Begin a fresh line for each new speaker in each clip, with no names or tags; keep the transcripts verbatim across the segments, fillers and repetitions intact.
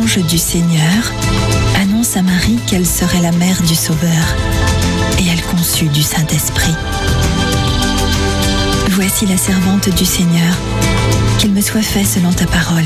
l'ange du Seigneur annonce à Marie qu'elle serait la mère du Sauveur, et elle conçut du Saint-Esprit. Voici la servante du Seigneur, qu'il me soit fait selon ta parole.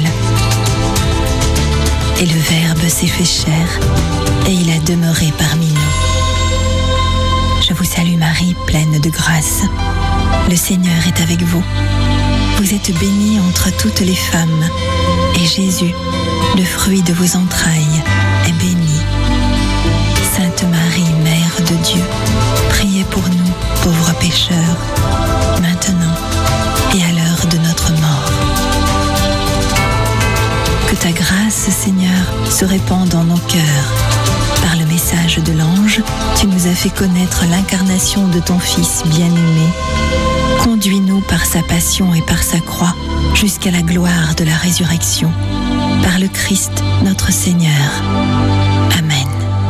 Et le Verbe s'est fait chair, et il a demeuré parmi nous. Je vous salue Marie, pleine de grâce. Le Seigneur est avec vous. Vous êtes bénie entre toutes les femmes, et Jésus, le fruit de vos entrailles, est béni. Sainte Marie, Mère de Dieu, priez pour nous, pauvres pécheurs, maintenant et à l'heure de notre mort. Que ta grâce, Seigneur, se répande dans nos cœurs. Par le message de l'ange, tu nous as fait connaître l'incarnation de ton Fils bien-aimé. Conduis-nous par sa passion et par sa croix jusqu'à la gloire de la résurrection. Par le Christ, notre Seigneur. Amen.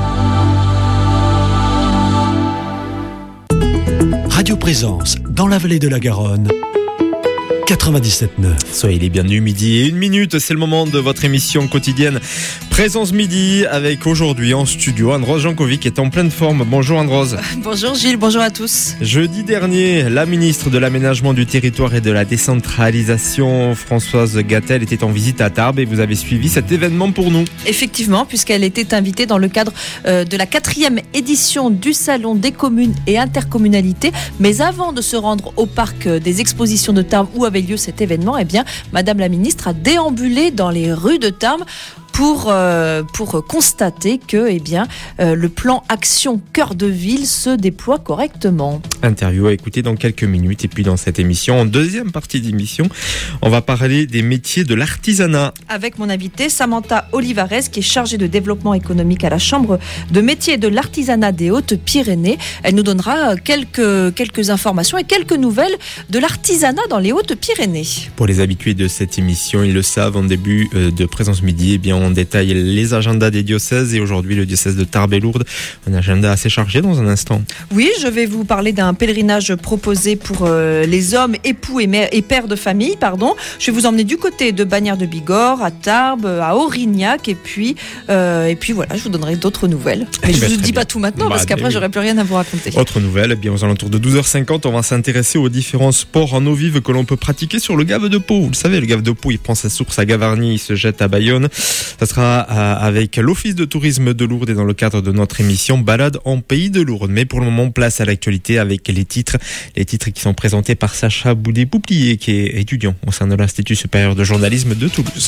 Radio Présence, dans la vallée de la Garonne, quatre-vingt-dix-sept neuf.
Soyez les bienvenus, midi et une minute, c'est le moment de votre émission quotidienne Présence Midi, avec aujourd'hui en studio Anne-Rose Jankovic qui est en pleine forme. Bonjour Anne-Rose.
Bonjour Gilles, bonjour à tous.
Jeudi dernier, la ministre de l'Aménagement du Territoire et de la Décentralisation, Françoise Gatel, était en visite à Tarbes et vous avez suivi cet événement pour nous.
Effectivement, puisqu'elle était invitée dans le cadre euh, de la quatrième édition du Salon des communes et intercommunalités. Mais avant de se rendre au parc des expositions de Tarbes où avait lieu cet événement, eh bien, Madame la ministre a déambulé dans les rues de Tarbes pour, euh, pour constater que eh bien, euh, le plan Action Cœur de Ville se déploie correctement.
Interview à écouter dans quelques minutes. Et puis dans cette émission, en deuxième partie d'émission, on va parler des métiers de l'artisanat.
Avec mon invitée Samantha Olivares, qui est chargée de développement économique à la Chambre de métiers de l'artisanat des Hautes-Pyrénées. Elle nous donnera quelques, quelques informations et quelques nouvelles de l'artisanat dans les Hautes-Pyrénées.
Pour les habitués de cette émission, ils le savent, en début de Présence Midi, eh bien, on détaille les agendas des diocèses et aujourd'hui le diocèse de Tarbes et Lourdes, un agenda assez chargé dans un instant.
Oui, je vais vous parler d'un pèlerinage proposé pour euh, les hommes, époux et, mère, et pères de famille. Pardon. Je vais vous emmener du côté de Bagnères de Bigorre, à Tarbes, à Aurignac et puis, euh, et puis voilà, je vous donnerai d'autres nouvelles. Mais je ne vous dis bien. Pas tout maintenant bah, parce qu'après j'aurai plus rien à vous raconter.
Autre nouvelle, eh bien aux alentours de douze heures cinquante, on va s'intéresser aux différents sports en eau vive que l'on peut pratiquer sur le Gave de Pau. Vous le savez, le Gave de Pau, il prend sa source à Gavarnie, il se jette à Bayonne. Ça sera avec l'Office de tourisme de Lourdes et dans le cadre de notre émission Balade en Pays de Lourdes. Mais pour le moment, place à l'actualité avec les titres. Les titres qui sont présentés par Sacha Boudet-Pouplier, qui est étudiant au sein de l'Institut supérieur de journalisme de Toulouse.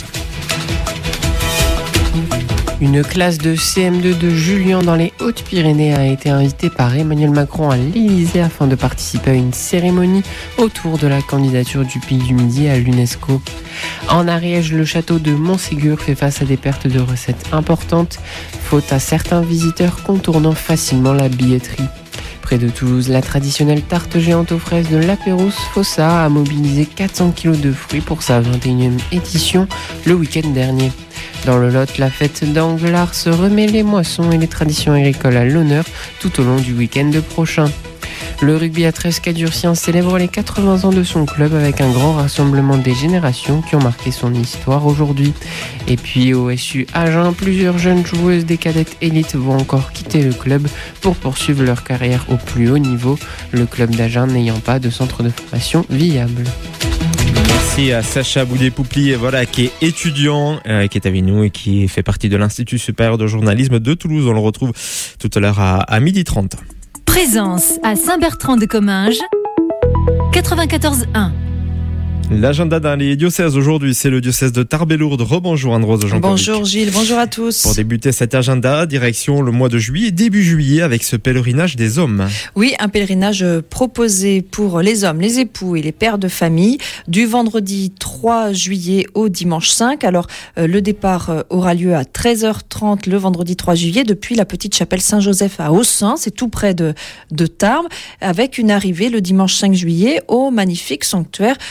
Une classe de C M deux de Julian dans les Hautes-Pyrénées a été invitée par Emmanuel Macron à l'Élysée afin de participer à une cérémonie autour de la candidature du Pays du Midi à l'UNESCO. En Ariège, le château de Montségur fait face à des pertes de recettes importantes, faute à certains visiteurs contournant facilement la billetterie. Près de Toulouse, la traditionnelle tarte géante aux fraises de La Pérouse Fossa a mobilisé quatre cents kilos de fruits pour sa vingt et unième édition le week-end dernier. Dans le Lot, la fête d'Anglars se remet les moissons et les traditions agricoles à l'honneur tout au long du week-end prochain. Le rugby à treize Cadurcien célèbre les quatre-vingts ans de son club avec un grand rassemblement des générations qui ont marqué son histoire aujourd'hui. Et puis au S U Agen, plusieurs jeunes joueuses des cadettes élites vont encore quitter le club pour poursuivre leur carrière au plus haut niveau, le club d'Agen n'ayant pas de centre de formation viable.
Merci à Sacha Boudet-Pouplier, voilà, qui est étudiant, euh, qui est avec nous et qui fait partie de l'Institut supérieur de journalisme de Toulouse. On le retrouve tout à l'heure à, à midi trente.
Présence à Saint-Bertrand-de-Comminges, quatre-vingt-quatorze un.
L'agenda dans les diocèses aujourd'hui, c'est le diocèse de Tarbes et Lourdes. Rebonjour Anne-Rose Jankovic.
Bonjour Gilles, bonjour à tous.
Pour débuter cet agenda, direction le mois de juillet, début juillet, avec ce pèlerinage des hommes.
Oui, un pèlerinage proposé pour les hommes, les époux et les pères de famille, du vendredi trois juillet au dimanche cinq. Alors, euh, le départ euh, aura lieu à treize heures trente le vendredi trois juillet, depuis la petite chapelle Saint-Joseph à Aussin, c'est tout près de, de Tarbes, avec une arrivée le dimanche cinq juillet au magnifique sanctuaire Notre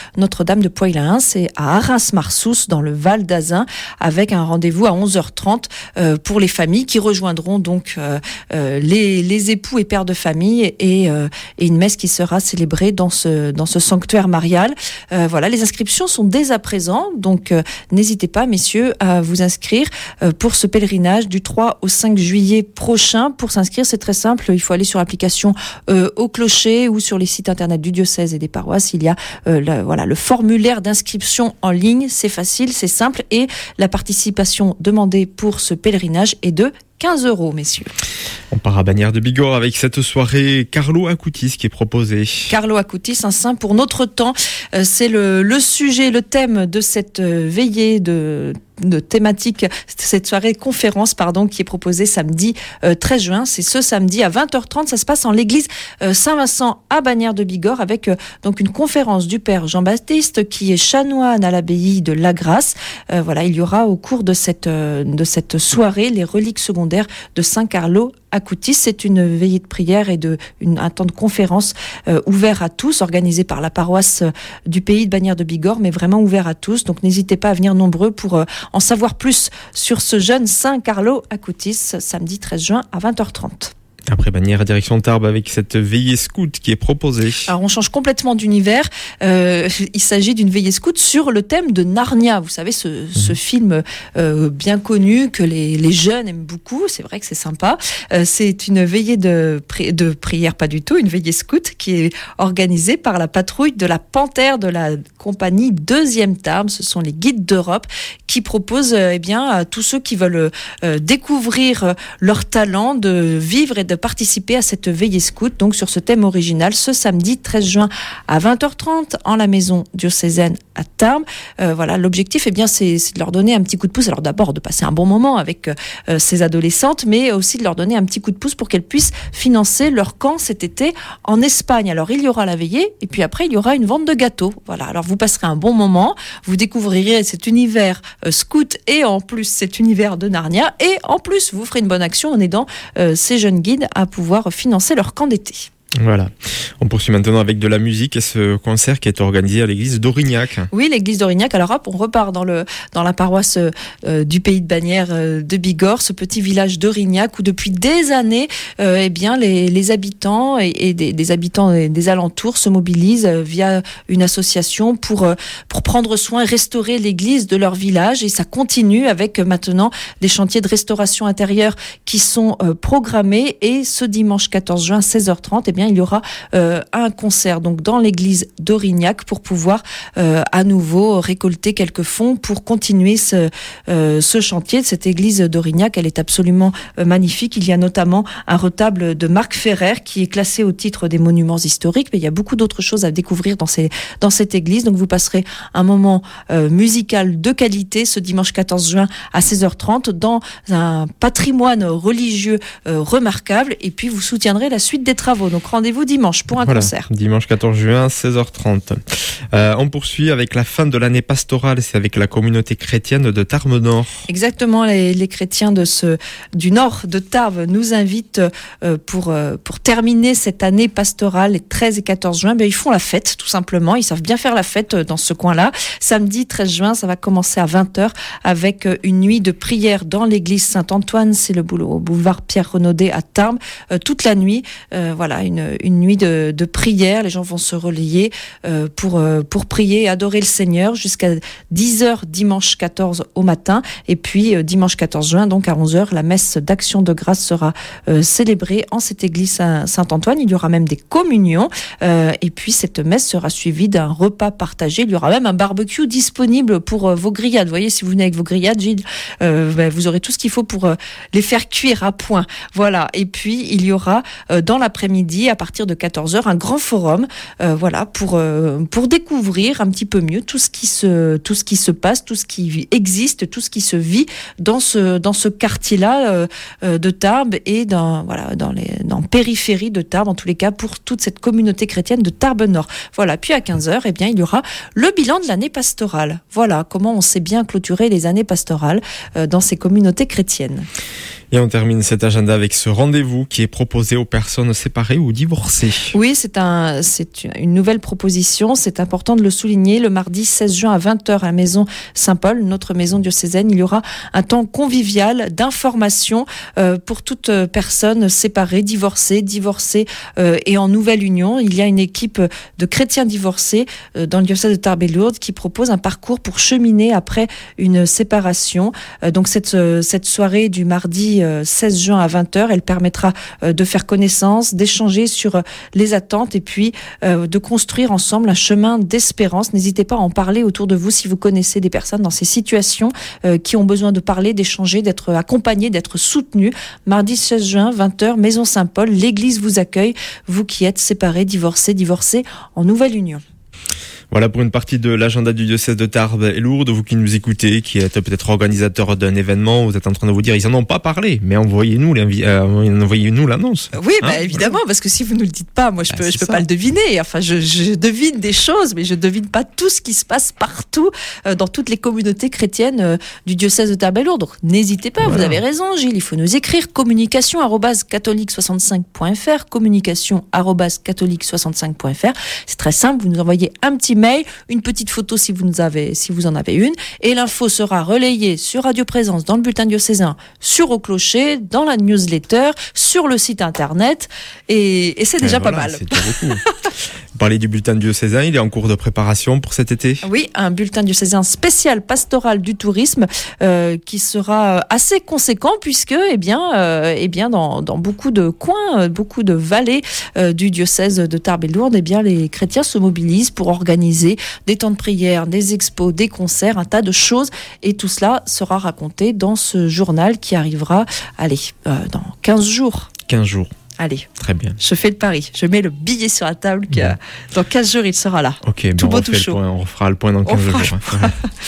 Notre-Dame de Poix-l'Ain, c'est à Arras-Marsous dans le Val d'Azun, avec un rendez-vous à onze heures trente euh, pour les familles qui rejoindront donc euh, euh, les, les époux et pères de famille et, euh, et une messe qui sera célébrée dans ce, dans ce sanctuaire marial. Euh, voilà, les inscriptions sont dès à présent, donc euh, n'hésitez pas, messieurs, à vous inscrire euh, pour ce pèlerinage du trois au cinq juillet prochain. Pour s'inscrire, c'est très simple, il faut aller sur l'application euh, Au Clocher ou sur les sites internet du diocèse et des paroisses. Il y a euh, le, voilà, le formulaire d'inscription en ligne, c'est facile, c'est simple, et la participation demandée pour ce pèlerinage est de quinze euros, messieurs.
On part à Bagnères de Bigorre avec cette soirée Carlo Acutis qui est proposée.
Carlo Acutis, un saint pour notre temps. Euh, c'est le, le sujet, le thème de cette euh, veillée de, de thématique, cette soirée conférence, pardon, qui est proposée samedi euh, treize juin. C'est ce samedi à vingt heures trente. Ça se passe en l'église euh, Saint-Vincent à Bagnères de Bigorre avec euh, donc une conférence du père Jean-Baptiste qui est chanoine à l'abbaye de La Grasse. Euh, voilà, il y aura au cours de cette, euh, de cette soirée les reliques secondaires de Saint Carlo Acutis. C'est une veillée de prière et de, une, un temps de conférence euh, ouvert à tous, organisé par la paroisse euh, du pays de Bagnères de Bigorre, mais vraiment ouvert à tous. Donc n'hésitez pas à venir nombreux pour euh, en savoir plus sur ce jeune Saint Carlo Acutis, samedi treize juin à vingt heures trente.
Après Bagnères, direction Tarbes avec cette veillée scout qui est proposée.
Alors on change complètement d'univers. Euh, il s'agit d'une veillée scout sur le thème de Narnia. Vous savez, ce, mmh. ce film euh, bien connu que les, les jeunes aiment beaucoup. C'est vrai que c'est sympa. Euh, c'est une veillée de, pri- de prière, pas du tout, une veillée scout qui est organisée par la patrouille de la Panthère de la compagnie Deuxième Tarbes. Ce sont les guides d'Europe qui proposent euh, eh bien, à tous ceux qui veulent euh, découvrir euh, leur talent de vivre et de participer à cette veillée scout, donc sur ce thème original, ce samedi treize juin à vingt heures trente en la maison diocésaine à Tarbes. Euh, voilà, l'objectif, eh bien, c'est, c'est de leur donner un petit coup de pouce. Alors d'abord de passer un bon moment avec euh, ces adolescentes, mais aussi de leur donner un petit coup de pouce pour qu'elles puissent financer leur camp cet été en Espagne. Alors il y aura la veillée et puis après il y aura une vente de gâteaux. Voilà, alors vous passerez un bon moment, vous découvrirez cet univers euh, scout et en plus cet univers de Narnia et en plus vous ferez une bonne action en aidant euh, ces jeunes guides à pouvoir financer leur camp d'été.
Voilà. On poursuit maintenant avec de la musique et ce concert qui est organisé à l'église d'Aurignac.
Oui, l'église d'Aurignac. Alors hop, on repart dans le dans la paroisse euh, du pays de Bagnères euh, de Bigorre, ce petit village d'Aurignac où depuis des années, euh, eh bien les, les habitants et, et des, des habitants des, des alentours se mobilisent euh, via une association pour euh, pour prendre soin et restaurer l'église de leur village. Et ça continue avec euh, maintenant des chantiers de restauration intérieure qui sont euh, programmés. Et ce dimanche quatorze juin, seize heures trente, eh bien il y aura euh, un concert donc dans l'église d'Aurignac pour pouvoir euh, à nouveau récolter quelques fonds pour continuer ce, euh, ce chantier de cette église d'Aurignac. Elle est absolument euh, magnifique. Il y a notamment un retable de Marc Ferrer qui est classé au titre des monuments historiques, mais il y a beaucoup d'autres choses à découvrir dans, ces, dans cette église. Donc vous passerez un moment euh, musical de qualité ce dimanche quatorze juin à seize heures trente dans un patrimoine religieux euh, remarquable, et puis vous soutiendrez la suite des travaux. Donc rendez-vous dimanche pour un
voilà,
concert.
Dimanche quatorze juin, seize heures trente. Euh, on poursuit avec la fin de l'année pastorale, c'est avec la communauté chrétienne de Tarbes Nord.
Exactement, les, les chrétiens de ce, du nord de Tarbes nous invitent euh, pour, euh, pour terminer cette année pastorale, les treize et quatorze juin. Ben, ils font la fête, tout simplement. Ils savent bien faire la fête dans ce coin-là. Samedi treize juin, ça va commencer à vingt heures avec une nuit de prière dans l'église Saint-Antoine. C'est le boulevard Pierre Renaudet à Tarbes. Euh, toute la nuit, euh, voilà, une une nuit de, de prière. Les gens vont se relayer euh, pour, euh, pour prier et adorer le Seigneur jusqu'à dix heures dimanche quatorze au matin. Et puis euh, dimanche quatorze juin, donc à onze heures, la messe d'action de grâce sera euh, célébrée en cette église Saint- Saint-Antoine. Il y aura même des communions euh, et puis cette messe sera suivie d'un repas partagé. Il y aura même un barbecue disponible pour euh, vos grillades. Vous voyez, si vous venez avec vos grillades, Gilles, euh, ben, vous aurez tout ce qu'il faut pour euh, les faire cuire à point. Voilà. Et puis il y aura euh, dans l'après-midi, à partir de quatorze heures, un grand forum, euh, voilà, pour euh, pour découvrir un petit peu mieux tout ce qui se tout ce qui se passe, tout ce qui existe, tout ce qui se vit dans ce dans ce quartier-là euh, euh, de Tarbes et dans voilà dans les dans périphérie de Tarbes, en tous les cas pour toute cette communauté chrétienne de Tarbes Nord. Voilà. Puis à quinze heures, eh bien il y aura le bilan de l'année pastorale. Voilà comment on sait bien clôturer les années pastorales euh, dans ces communautés chrétiennes.
Et on termine cet agenda avec ce rendez-vous qui est proposé aux personnes séparées ou divorcées.
Oui, c'est un, c'est une nouvelle proposition. C'est important de le souligner. Le mardi seize juin à vingt heures à la maison Saint-Paul, notre maison diocésaine, il y aura un temps convivial d'information euh, pour toute personne séparée, divorcée, divorcée euh, et en nouvelle union. Il y a une équipe de chrétiens divorcés euh, dans le diocèse de Tarbes et Lourdes qui propose un parcours pour cheminer après une séparation. Euh, donc cette, euh, cette soirée du mardi euh, seize juin à vingt heures, elle permettra euh, de faire connaissance, d'échanger sur euh, les attentes et puis euh, de construire ensemble un chemin d'espérance. N'hésitez pas à en parler autour de vous si vous connaissez des personnes dans ces situations euh, qui ont besoin de parler, d'échanger, d'être accompagnées, d'être soutenues. Mardi seize juin, vingt heures, Maison Saint-Paul, l'église vous accueille, vous qui êtes séparés, divorcés, divorcés en nouvelle union.
Voilà pour une partie de l'agenda du diocèse de Tarbes et Lourdes. Vous qui nous écoutez, qui êtes peut-être organisateur d'un événement, vous êtes en train de vous dire, ils en ont pas parlé, mais envoyez-nous, euh, envoyez-nous l'annonce.
Oui,
hein
bah, évidemment, parce que si vous ne le dites pas, moi je
bah,
peux, je peux
ça.
pas le deviner. Enfin, je, je devine des choses, mais je devine pas tout ce qui se passe partout euh, dans toutes les communautés chrétiennes euh, du diocèse de Tarbes et Lourdes. Donc, n'hésitez pas,
Voilà.
vous avez raison, Gilles. Il faut nous écrire communication arobase catholique soixante-cinq point f r, communication arobase catholique soixante-cinq point f r. C'est très simple. Vous nous envoyez un petit mail, une petite photo si vous nous avez, si vous en avez une, et l'info sera relayée sur Radio Présence, dans le bulletin diocésain, sur Au Clocher, dans la newsletter, sur le site internet, et, et c'est déjà
Et voilà,
pas mal.
C'est déjà beaucoup. Vous parlez du bulletin diocésain, il est en cours de préparation pour cet été.
Oui, un bulletin diocésain spécial pastoral du tourisme euh, qui sera assez conséquent puisque, eh bien, euh, eh bien, dans, dans beaucoup de coins, euh, beaucoup de vallées euh, du diocèse de Tarbes et Lourdes, eh bien, les chrétiens se mobilisent pour organiser des temps de prière, des expos, des concerts, un tas de choses, et tout cela sera raconté dans ce journal qui arrivera, allez, euh, dans quinze jours.
quinze jours.
Allez,
Très bien.
je fais le pari, je mets le billet sur la table, que,
Bon.
dans quinze jours il sera là.
Ok,
Tout
ben
beau,
on,
tout
refait le
chaud.
point, on refera le point dans quinze
fera
jours.
le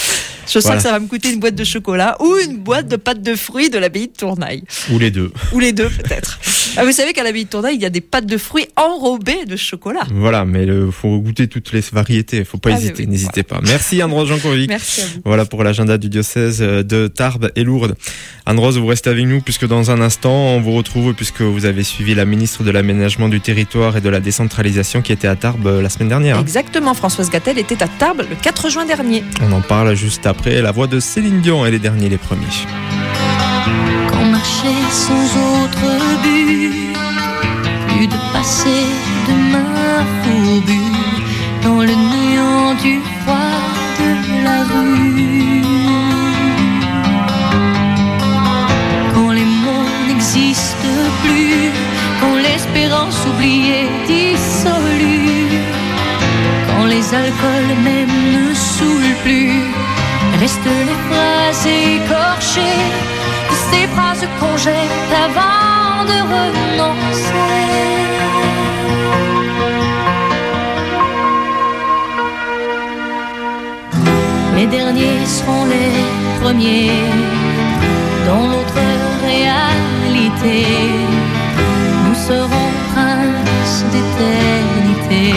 Je
Voilà.
sens que ça va me coûter une boîte de chocolat ou une boîte de pâtes de fruits de l'abbaye de Tournaille.
Ou les deux.
Ou les deux peut-être. Ah, vous savez qu'à l'abbaye de Tournaille, il y a des pâtes de fruits enrobées de chocolat.
Voilà, mais il faut goûter toutes les variétés, faut pas
Ah,
hésiter,
oui,
n'hésitez pas. Merci Andros Jankovic.
Merci à vous.
Voilà pour l'agenda du diocèse de Tarbes et Lourdes. Andros, vous restez avec nous puisque dans un instant, on vous retrouve puisque vous avez suivi la ministre de l'Aménagement du Territoire et de la Décentralisation qui était à Tarbes la semaine dernière.
Exactement, Françoise Gattel était à Tarbes le quatre juin dernier.
On en parle juste après la voix de Céline Dion et les derniers, les premiers.
Quand marcher sans autre but, plus de passer de main fourbue dans le néant du froid de la rue. Quand les mots n'existent plus, quand l'espérance oubliée dissolue, quand les alcools même ne saoulent plus, restent les phrases écorchées de ces phrases qu'on jette avant de renoncer. Les derniers seront les premiers dans l'autre réalité. Nous serons princes d'éternité.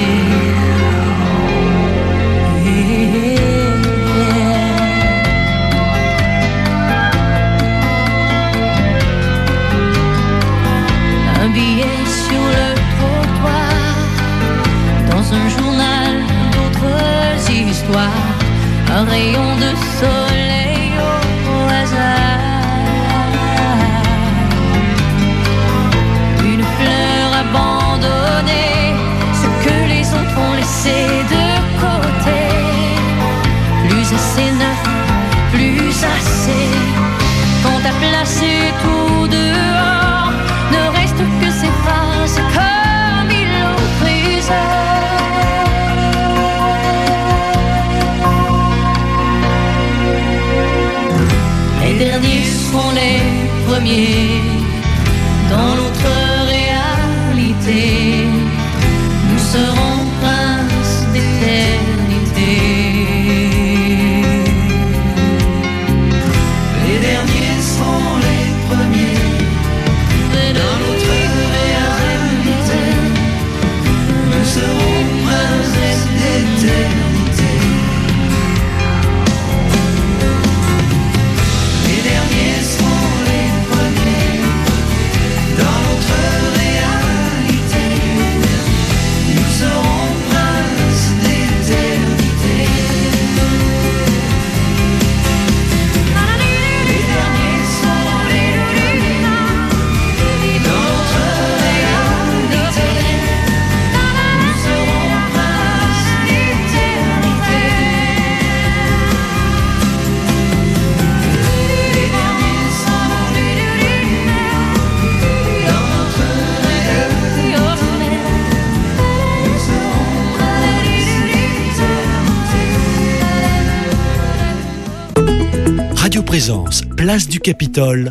Un billet sur le trottoir, dans un journal d'autres histoires, un rayon de soleil au hasard, une fleur abandonnée, ce que les autres ont laissé de côté, plus assez neuf, plus assez, quand t'as placé tout dehors, ne reste que ces phrases comme ils l'ont prise. Les derniers seront les premiers dans l'autre réalité. Nous serons princes d'éternité. Les derniers seront les premiers dans l'autre réalité. Nous serons princes d'éternité. Les derniers seront les premiers.
présence, place du Capitole,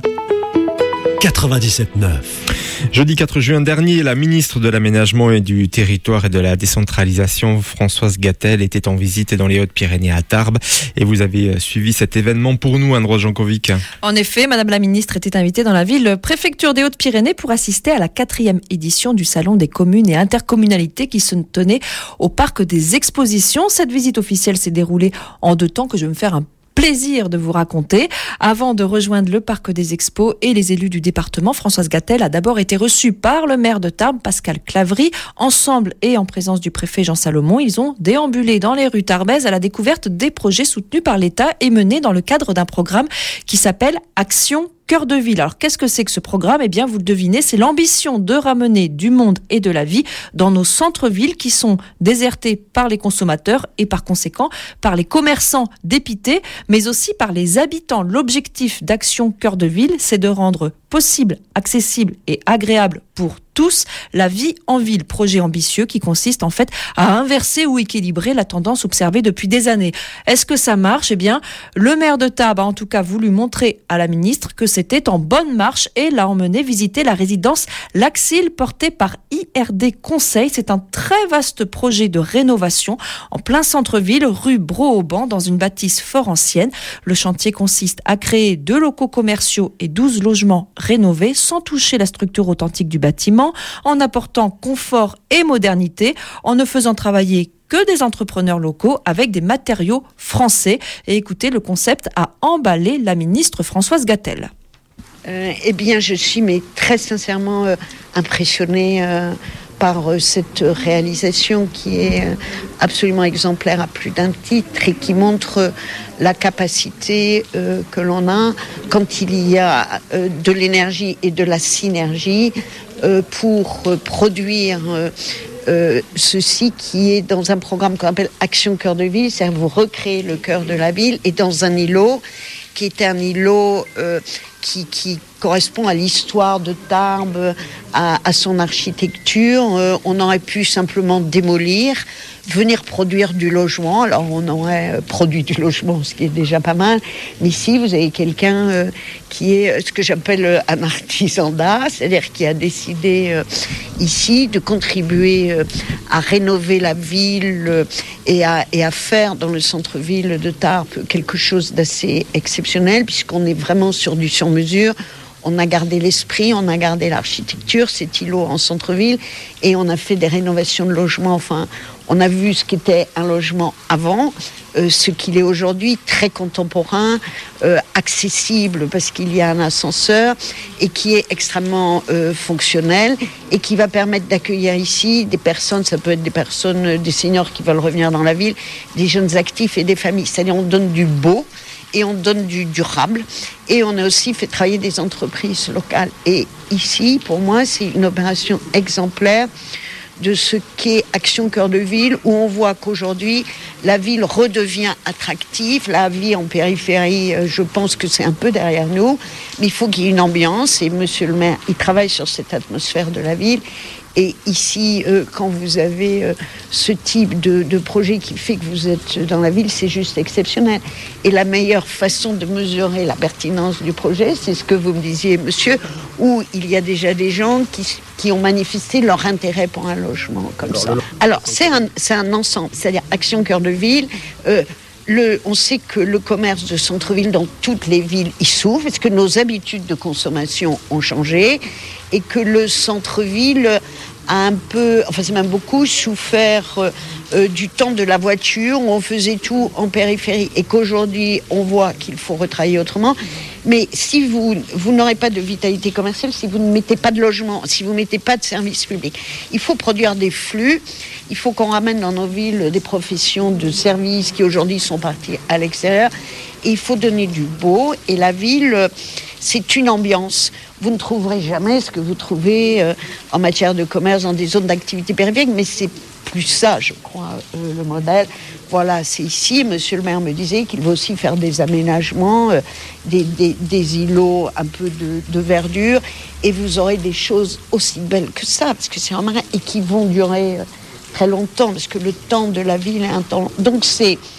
quatre-vingt-dix-sept neuf.
Jeudi quatre juin dernier, la ministre de l'Aménagement et du Territoire et de la Décentralisation, Françoise Gatel, était en visite dans les Hautes-Pyrénées à Tarbes. Et vous avez suivi cet événement pour nous, Anne-Rose Jankovic.
En effet, Madame la ministre était invitée dans la ville préfecture des Hautes-Pyrénées pour assister à la quatrième édition du Salon des communes et intercommunalités qui se tenait au Parc des Expositions. Cette visite officielle s'est déroulée en deux temps que je vais me faire un plaisir de vous raconter. Avant de rejoindre le Parc des Expos et les élus du département, Françoise Gatel a d'abord été reçue par le maire de Tarbes, Pascal Clavry. Ensemble et en présence du préfet Jean Salomon, ils ont déambulé dans les rues tarbaises à la découverte des projets soutenus par l'État et menés dans le cadre d'un programme qui s'appelle Action Cœur de Ville. Alors, qu'est-ce que c'est que ce programme ? Eh bien, vous le devinez, c'est l'ambition de ramener du monde et de la vie dans nos centres-villes qui sont désertés par les consommateurs et par conséquent par les commerçants dépités, mais aussi par les habitants. L'objectif d'Action Cœur de Ville, c'est de rendre possible, accessible et agréable pour tous la vie en ville. Projet ambitieux qui consiste en fait à inverser ou équilibrer la tendance observée depuis des années. Est-ce que ça marche ? Eh bien, le maire de Tarbes a en tout cas voulu montrer à la ministre que c'était en bonne marche et l'a emmené visiter la résidence L'Axil portée par I R D Conseil. C'est un très vaste projet de rénovation en plein centre-ville, rue Bro-Auban, dans une bâtisse fort ancienne. Le chantier consiste à créer deux locaux commerciaux et douze logements rénovés sans toucher la structure authentique du bâtiment, en apportant confort et modernité, en ne faisant travailler que des entrepreneurs locaux avec des matériaux français. Et écoutez, le concept a emballé la ministre Françoise Gatel.
Euh, eh bien, je suis mais très sincèrement euh, impressionnée euh, par euh, cette réalisation qui est euh, absolument exemplaire à plus d'un titre et qui montre euh, la capacité euh, que l'on a quand il y a euh, de l'énergie et de la synergie euh, pour euh, produire euh, euh, ceci qui est dans un programme qu'on appelle Action Cœur de Ville, c'est-à-dire vous recréez le cœur de la ville et dans un îlot qui est un îlot euh, qui, qui correspond à l'histoire de Tarbes, à, à son architecture. Euh, on aurait pu simplement démolir, venir produire du logement. Alors on aurait produit du logement, ce qui est déjà pas mal. Mais ici, vous avez quelqu'un euh, qui est ce que j'appelle un artisan d'art, c'est-à-dire qui a décidé euh, ici de contribuer euh, à rénover la ville euh, et, à, et à faire dans le centre-ville de Tarbes quelque chose d'assez exceptionnel, puisqu'on est vraiment sur du sur-mesure. On a gardé l'esprit, on a gardé l'architecture, cet îlot en centre-ville, et on a fait des rénovations de logements. Enfin, on a vu ce qu'était un logement avant, euh, ce qu'il est aujourd'hui, très contemporain, euh, accessible parce qu'il y a un ascenseur et qui est extrêmement euh, fonctionnel et qui va permettre d'accueillir ici des personnes, ça peut être des personnes, des seniors qui veulent revenir dans la ville, des jeunes actifs et des familles. C'est-à-dire on donne du beau et on donne du durable et on a aussi fait travailler des entreprises locales. Et ici, pour moi, c'est une opération exemplaire de ce qu'est Action Cœur de Ville, où on voit qu'aujourd'hui, la ville redevient attractive. La vie en périphérie, je pense que c'est un peu derrière nous, mais il faut qu'il y ait une ambiance, et monsieur le maire, il travaille sur cette atmosphère de la ville. Et ici, euh, quand vous avez euh, ce type de, de projet qui fait que vous êtes dans la ville, c'est juste exceptionnel. Et la meilleure façon de mesurer la pertinence du projet, c'est ce que vous me disiez, monsieur, où il y a déjà des gens qui, qui ont manifesté leur intérêt pour un logement comme ça. Alors, c'est un, c'est un ensemble, c'est-à-dire Action Cœur de Ville. Euh, Le, on sait que le commerce de centre-ville dans toutes les villes y souffre, parce que nos habitudes de consommation ont changé et que le centre-ville a un peu, enfin c'est même beaucoup souffert euh, du temps de la voiture où on faisait tout en périphérie et qu'aujourd'hui on voit qu'il faut retravailler autrement. Mais si vous, vous n'aurez pas de vitalité commerciale, si vous ne mettez pas de logement, si vous ne mettez pas de services publics, il faut produire des flux, il faut qu'on ramène dans nos villes des professions de services qui aujourd'hui sont parties à l'extérieur. Et il faut donner du beau et la ville, c'est une ambiance. Vous ne trouverez jamais ce que vous trouvez euh, en matière de commerce dans des zones d'activité périphérique, mais c'est plus ça, je crois, euh, le modèle. Voilà, c'est ici. Monsieur le maire me disait qu'il va aussi faire des aménagements, euh, des, des, des îlots, un peu de, de verdure, et vous aurez des choses aussi belles que ça, parce que c'est un marin, et qui vont durer euh, très longtemps, parce que le temps de la ville est un temps long. Donc c'est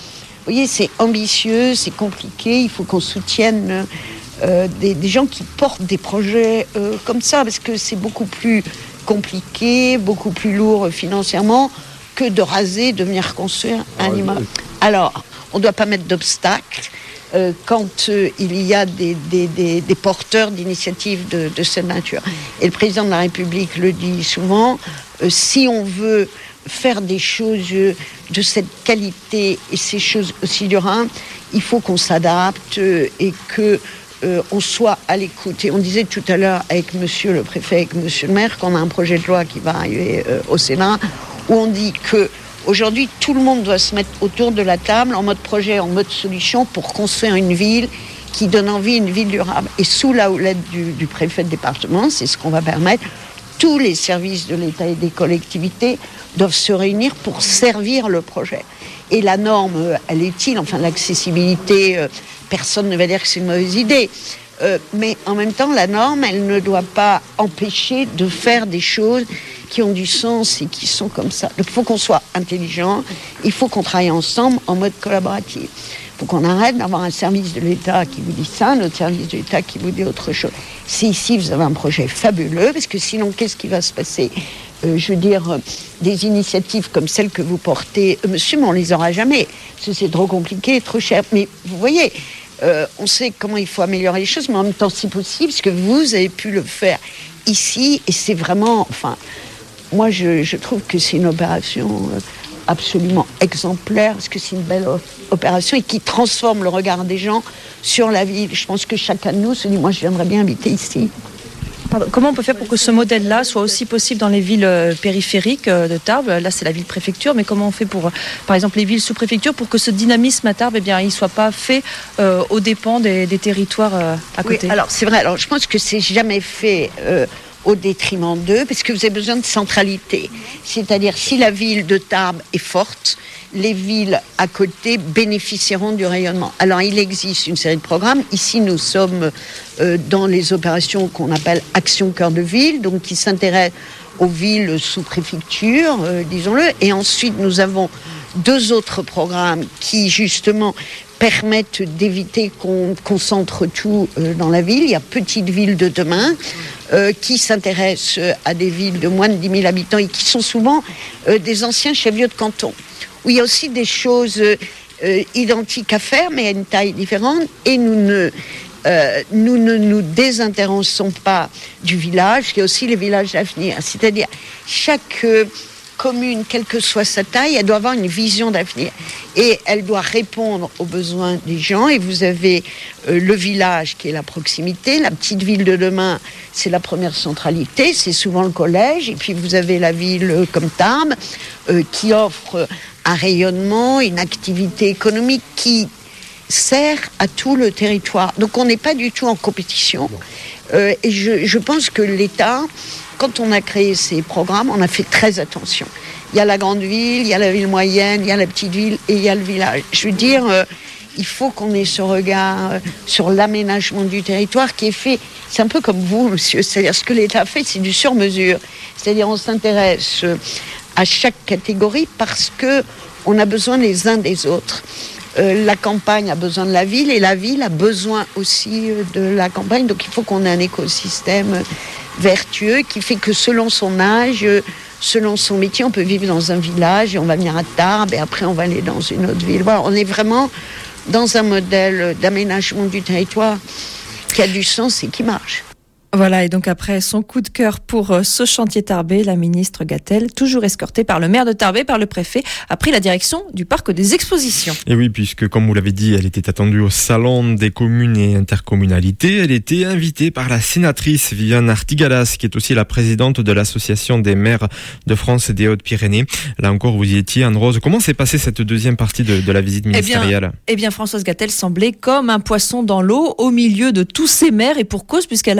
voyez, c'est ambitieux, c'est compliqué, il faut qu'on soutienne euh, des, des gens qui portent des projets euh, comme ça, parce que c'est beaucoup plus compliqué, beaucoup plus lourd financièrement que de raser, de venir construire un oh, immeuble. Alors, on ne doit pas mettre d'obstacles euh, quand euh, il y a des, des, des, des porteurs d'initiatives de, de cette nature. Et le président de la République le dit souvent, euh, si on veut faire des choses de cette qualité et ces choses aussi durables, il faut qu'on s'adapte euh, et que Euh, on soit à l'écoute. Et on disait tout à l'heure avec monsieur le préfet, avec monsieur le maire, qu'on a un projet de loi qui va arriver euh, au Sénat, où on dit que aujourd'hui tout le monde doit se mettre autour de la table en mode projet, en mode solution pour construire une ville qui donne envie, une ville durable. Et sous la houlette du, du préfet de département, c'est ce qu'on va permettre, tous les services de l'État et des collectivités doivent se réunir pour servir le projet. Et la norme, elle est utile, enfin l'accessibilité, euh, personne ne va dire que c'est une mauvaise idée. Euh, mais en même temps, la norme, elle ne doit pas empêcher de faire des choses qui ont du sens et qui sont comme ça. Donc il faut qu'on soit intelligent, il faut qu'on travaille ensemble en mode collaboratif. Il faut qu'on arrête d'avoir un service de l'État qui vous dit ça, un autre service de l'État qui vous dit autre chose. Si ici vous avez un projet fabuleux, parce que sinon qu'est-ce qui va se passer ? Euh, je veux dire, euh, des initiatives comme celles que vous portez, euh, monsieur, mais on les aura jamais, parce que c'est trop compliqué, trop cher. Mais vous voyez, euh, on sait comment il faut améliorer les choses, mais en même temps, si possible, parce que vous avez pu le faire ici, et c'est vraiment, enfin, moi, je, je trouve que c'est une opération euh, absolument exemplaire, parce que c'est une belle opération et qui transforme le regard des gens sur la ville. Je pense que chacun de nous se dit, moi, je viendrais bien habiter ici.
Pardon, comment on peut faire pour que ce modèle-là soit aussi possible dans les villes périphériques de Tarbes ? Là, c'est la ville-préfecture, mais comment on fait pour, par exemple, les villes sous-préfecture, pour que ce dynamisme à Tarbes, eh bien, il ne soit pas fait euh, aux dépens des, des territoires euh, à côté ?
Oui, alors, c'est vrai. Alors, je pense que c'est jamais fait euh, au détriment d'eux, parce que vous avez besoin de centralité. C'est-à-dire, si la ville de Tarbes est forte, les villes à côté bénéficieront du rayonnement. Alors, il existe une série de programmes. Ici, nous sommes euh, dans les opérations qu'on appelle Action Cœur de Ville, donc qui s'intéressent aux villes sous préfecture, euh, disons-le. Et ensuite, nous avons deux autres programmes qui, justement, permettent d'éviter qu'on concentre tout euh, dans la ville. Il y a Petite Ville de demain, euh, qui s'intéresse à des villes de moins de dix mille habitants et qui sont souvent euh, des anciens chefs-lieux de canton, où il y a aussi des choses euh, identiques à faire, mais à une taille différente, et nous ne, euh, nous ne nous désintéressons pas du village. Il y a aussi les villages d'avenir, c'est-à-dire chaque euh, commune, quelle que soit sa taille, elle doit avoir une vision d'avenir, et elle doit répondre aux besoins des gens. Et vous avez euh, le village qui est la proximité, la petite ville de demain, c'est la première centralité, c'est souvent le collège, et puis vous avez la ville euh, comme Tarbes, euh, qui offre euh, un rayonnement, une activité économique qui sert à tout le territoire. Donc on n'est pas du tout en compétition. Euh, et je, je pense que l'État, quand on a créé ces programmes, on a fait très attention. Il y a la grande ville, il y a la ville moyenne, il y a la petite ville et il y a le village. Je veux dire, euh, il faut qu'on ait ce regard euh, sur l'aménagement du territoire qui est fait. C'est un peu comme vous, monsieur. C'est-à-dire, ce que l'État fait, c'est du sur-mesure. C'est-à-dire, on s'intéresse euh, à chaque catégorie parce que on a besoin les uns des autres. Euh, la campagne a besoin de la ville et la ville a besoin aussi euh, de la campagne. Donc, il faut qu'on ait un écosystème euh, vertueux qui fait que selon son âge, euh, selon son métier, on peut vivre dans un village et on va venir à Tarbes et après on va aller dans une autre ville. Voilà, on est vraiment dans un modèle d'aménagement du territoire qui a du sens et qui marche.
Voilà, et donc après son coup de cœur pour ce chantier tarbais, la ministre Gatel, toujours escortée par le maire de Tarbes, par le préfet, a pris la direction du parc des expositions.
Et oui, puisque comme vous l'avez dit, elle était attendue au salon des communes et intercommunalités. Elle était invitée par la sénatrice Viviane Artigalas, qui est aussi la présidente de l'association des maires de France et des Hautes-Pyrénées. Là encore, vous y étiez, Anne-Rose. Comment s'est passée cette deuxième partie de, de la visite ministérielle ?
Eh bien, eh bien, Françoise Gatel semblait comme un poisson dans l'eau, au milieu de tous ces maires, et pour cause, puisqu'elle a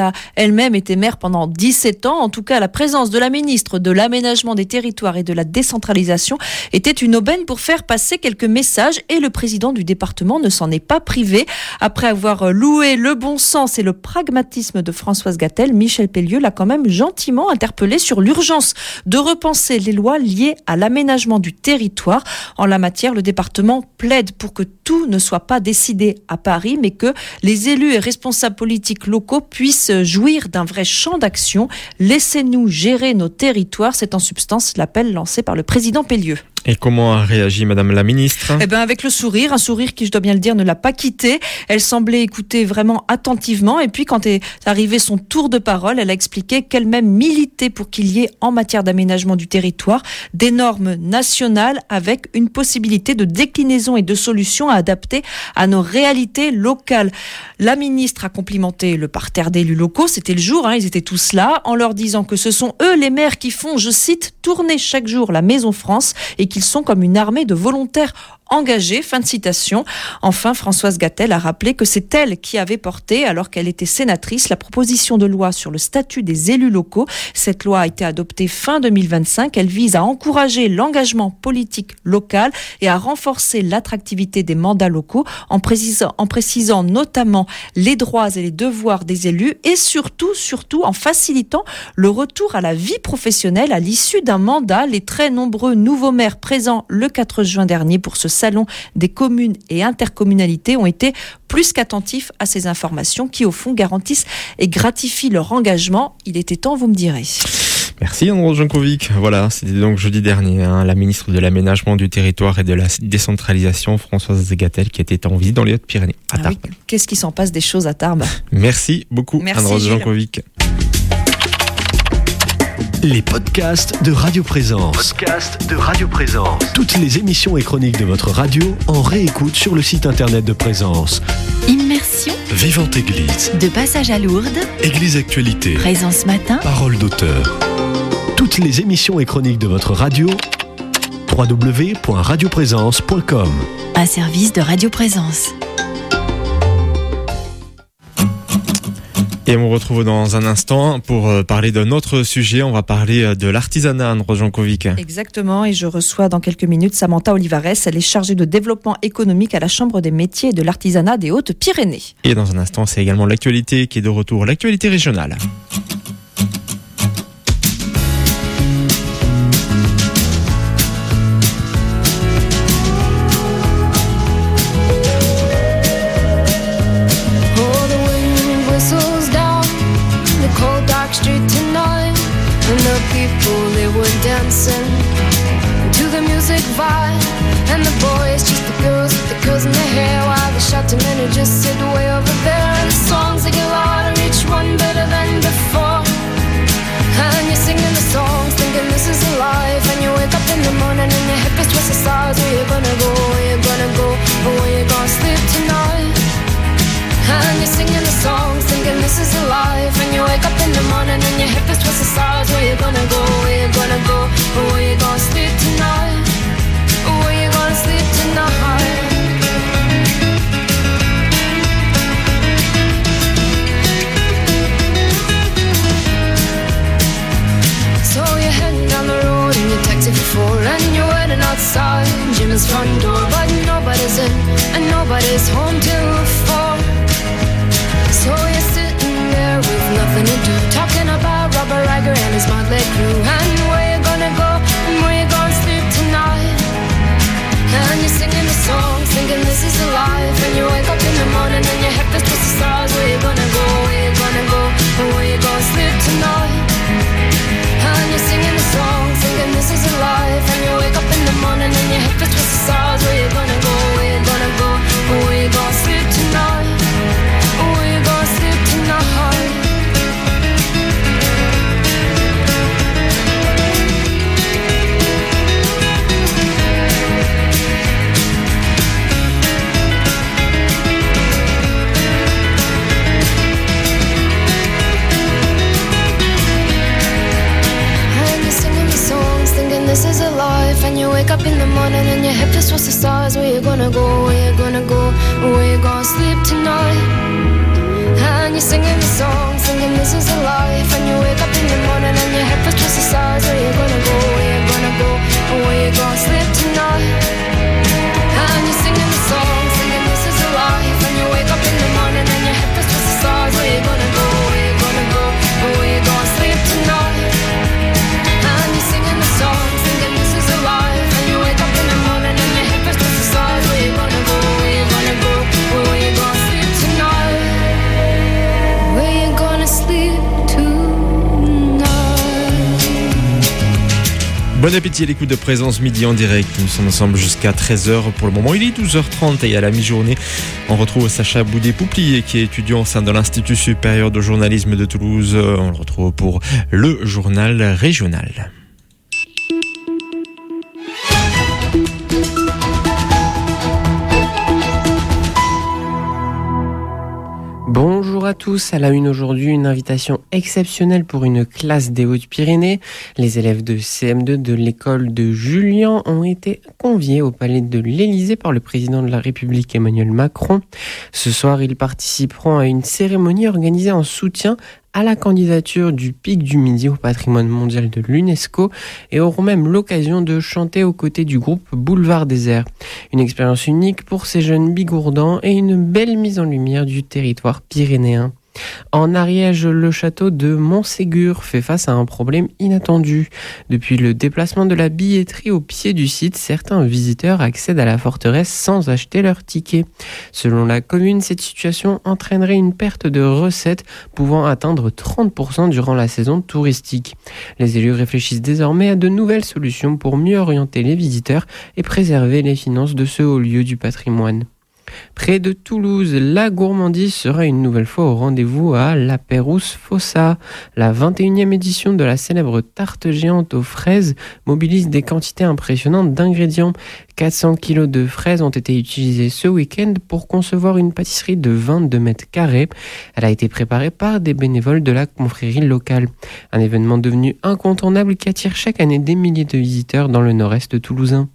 elle-même été maire pendant dix-sept ans. En tout cas, la présence de la ministre de l'Aménagement des Territoires et de la Décentralisation était une aubaine pour faire passer quelques messages et le président du département ne s'en est pas privé. Après avoir loué le bon sens et le pragmatisme de Françoise Gatel, Michel Pellieu l'a quand même gentiment interpellé sur l'urgence de repenser les lois liées à l'aménagement du territoire. En la matière, le département plaide pour que tout ne soit pas décidé à Paris, mais que les élus et responsables politiques locaux puissent jouir d'un vrai champ d'action. Laissez-nous gérer nos territoires, c'est en substance l'appel lancé par le président Pellieu.
Et comment a réagi Madame la Ministre ?
Eh ben avec le sourire, un sourire qui, je dois bien le dire, ne l'a pas quitté. Elle semblait écouter vraiment attentivement. Et puis, quand est arrivé son tour de parole, elle a expliqué qu'elle-même militait pour qu'il y ait, en matière d'aménagement du territoire, des normes nationales avec une possibilité de déclinaison et de solutions à adapter à nos réalités locales. La ministre a complimenté le parterre d'élus locaux. C'était le jour, hein, ils étaient tous là, en leur disant que ce sont eux les maires qui font, je cite, tourner chaque jour la Maison France et qu'ils sont comme une armée de volontaires engagés. Fin de citation. Enfin, Françoise Gatel a rappelé que c'est elle qui avait porté, alors qu'elle était sénatrice, la proposition de loi sur le statut des élus locaux. Cette loi a été adoptée fin deux mille vingt-cinq. Elle vise à encourager l'engagement politique local et à renforcer l'attractivité des mandats locaux en précisant, en précisant notamment les droits et les devoirs des élus et surtout, surtout en facilitant le retour à la vie professionnelle à l'issue d'un mandat. Les très nombreux nouveaux maires présents le quatre juin dernier pour ce salon des communes et intercommunalités ont été plus qu'attentifs à ces informations qui, au fond, garantissent et gratifient leur engagement. Il était temps, vous me direz.
Merci Andros Jankovic. Voilà, c'était donc jeudi dernier, hein, la ministre de l'Aménagement du Territoire et de la Décentralisation, Françoise Gatel, qui était en visite dans les Hautes-Pyrénées, à Tarbes.
Ah oui, qu'est-ce qui s'en passe des choses à Tarbes ?
Merci beaucoup,
Merci,
Andros
Gilles.
Jankovic.
Les podcasts de Radio Présence. Podcasts de Radio Présence. Toutes les émissions et chroniques de votre radio en réécoute sur le site internet de Présence.
Immersion,
Vivante Église.
de passage à Lourdes,
Église Actualité.
Présence Matin,
Parole d'auteur. Toutes les émissions et chroniques de votre radio. w w w point radio présence point com.
un service de Radio Présence.
Et on vous retrouve dans un instant pour parler d'un autre sujet. On va parler de l'artisanat, Andros Jankovic.
Exactement, et je reçois dans quelques minutes Samantha Olivares. Elle est chargée de développement économique à la Chambre des métiers et de l'artisanat des Hautes-Pyrénées.
Et dans un instant, c'est également l'actualité qui est de retour, l'actualité régionale.
Street tonight, and the people they were dancing to the music vibe, and the boys just the girls with the curls in their hair, while the shouting men who just sit way over there. And the songs they get louder, each one better than before, and you're singing the songs thinking this is a life, and you wake up in the morning and your hip is twisted sides. Where you gonna go, where you gonna go, or where you gonna sleep tonight? And you're singing the songs, thinking this is a life. And you wake up in the morning and your hip is twisted sides. Where you gonna go, where you gonna go, or where you gonna sleep tonight? Or where you gonna sleep tonight? So you're heading down the road in your taxi for four, and you're waiting outside Jim's front door, but nobody's in and nobody's home till four. So you're sitting there with nothing to do, talking about Robert Riger and his motley crew, and where you gonna go and where you gonna sleep tonight. And you're singing the songs, thinking this is a life, and you wake up in the morning and your head is twisted stars. Where you gonna go, where you gonna go, and where you gonna sleep tonight. And you're singing the songs, thinking this is a life, and you wake up in the morning and your head is twisted stars. Where you gonna go, where you gonna go, and where you gonna sleep tonight. This is a life, and you wake up in the morning and your hip is towards the stars. Where you gonna go, where you gonna go, where you gonna sleep tonight? And you're singing the songs, singing singing this is a life. And you wake up in the morning and your head feels twice the size. Where you gonna go, where you gonna go, and where you gonna sleep tonight. And you're singing the song, singing this is a life. And you wake up in the morning and your head feels twice the size. Where you gonna go, where you gonna go, and where you gonna sleep tonight. And you're singing the song, singing this is a life. And you wake up in the morning and your head feels twice the size. Where you gonna go, where you gonna go, and where you gonna sleep tonight. Where you gonna sleep tonight.
Bon appétit à l'écoute de Présence Midi en direct. Nous sommes ensemble jusqu'à treize heures. Pour le moment, il est douze heures trente et à la mi-journée, on retrouve Sacha Boudet-Pouplier qui est étudiant au sein de l'Institut supérieur de journalisme de Toulouse. On le retrouve pour le journal régional.
Bonjour à tous, à la une aujourd'hui, une invitation exceptionnelle pour une classe des Hautes-Pyrénées. Les élèves de C M deux de l'école de Julian ont été conviés au palais de l'Élysée par le président de la République Emmanuel Macron. Ce soir, ils participeront à une cérémonie organisée en soutien à la candidature du Pic du Midi au patrimoine mondial de l'UNESCO et auront même l'occasion de chanter aux côtés du groupe Boulevard Désert. Une expérience unique pour ces jeunes bigourdans et une belle mise en lumière du territoire pyrénéen. En Ariège, le château de Montségur fait face à un problème inattendu. Depuis le déplacement de la billetterie au pied du site, certains visiteurs accèdent à la forteresse sans acheter leur ticket. Selon la commune, cette situation entraînerait une perte de recettes pouvant atteindre trente pour cent durant la saison touristique. Les élus réfléchissent désormais à de nouvelles solutions pour mieux orienter les visiteurs et préserver les finances de ce haut lieu du patrimoine. Près de Toulouse, la gourmandise sera une nouvelle fois au rendez-vous à La Pérouse Fossa. La vingt et unième édition de la célèbre tarte géante aux fraises mobilise des quantités impressionnantes d'ingrédients. quatre cents kilos de fraises ont été utilisées ce week-end pour concevoir une pâtisserie de vingt-deux mètres carrés. Elle a été préparée par des bénévoles de la confrérie locale. Un événement devenu incontournable qui attire chaque année des milliers de visiteurs dans le nord-est toulousain.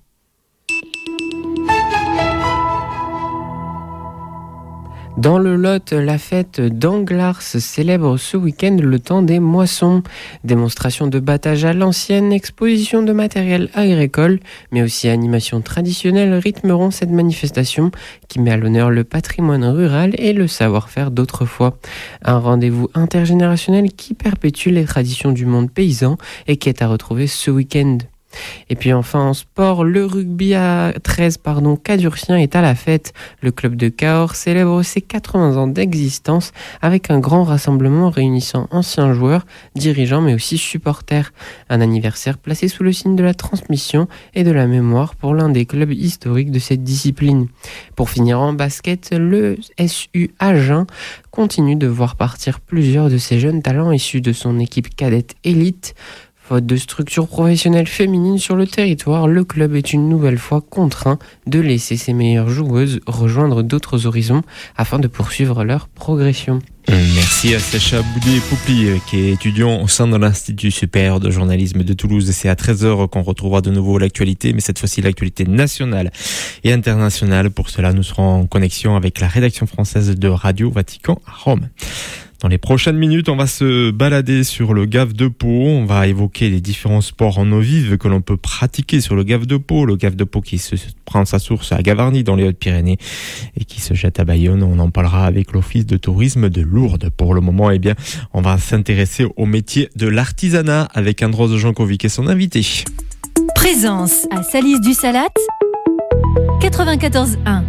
Dans le Lot, la fête d'Anglars célèbre ce week-end le temps des moissons. Démonstration de battage à l'ancienne, exposition de matériel agricole, mais aussi animation traditionnelle rythmeront cette manifestation qui met à l'honneur le patrimoine rural et le savoir-faire d'autrefois. Un rendez-vous intergénérationnel qui perpétue les traditions du monde paysan et qui est à retrouver ce week-end. Et puis enfin en sport, le rugby à treize pardon, cadurcien est à la fête. Le club de Cahors célèbre ses quatre-vingts ans d'existence avec un grand rassemblement réunissant anciens joueurs, dirigeants mais aussi supporters. Un anniversaire placé sous le signe de la transmission et de la mémoire pour l'un des clubs historiques de cette discipline. Pour finir en basket, le S U Agen continue de voir partir plusieurs de ses jeunes talents issus de son équipe cadette élite. Faute de structure professionnelle féminine sur le territoire, le club est une nouvelle fois contraint de laisser ses meilleures joueuses rejoindre d'autres horizons afin de poursuivre leur progression.
Merci à Sacha Boudet-Pouplier qui est étudiant au sein de l'Institut supérieur de journalisme de Toulouse. C'est à treize heures qu'on retrouvera de nouveau l'actualité, mais cette fois-ci l'actualité nationale et internationale. Pour cela, nous serons en connexion avec la rédaction française de Radio Vatican à Rome. Dans les prochaines minutes, on va se balader sur le Gave de Pau. On va évoquer les différents sports en eau vive que l'on peut pratiquer sur le Gave de Pau. Le Gave de Pau qui se prend sa source à Gavarnie dans les Hautes-Pyrénées et qui se jette à Bayonne. On en parlera avec l'Office de tourisme de Lourdes. Pour le moment, eh bien, on va s'intéresser au métier de l'artisanat avec Andros Jankovic et son invité.
Présence à Salis du Salat, quatre-vingt-quatorze un.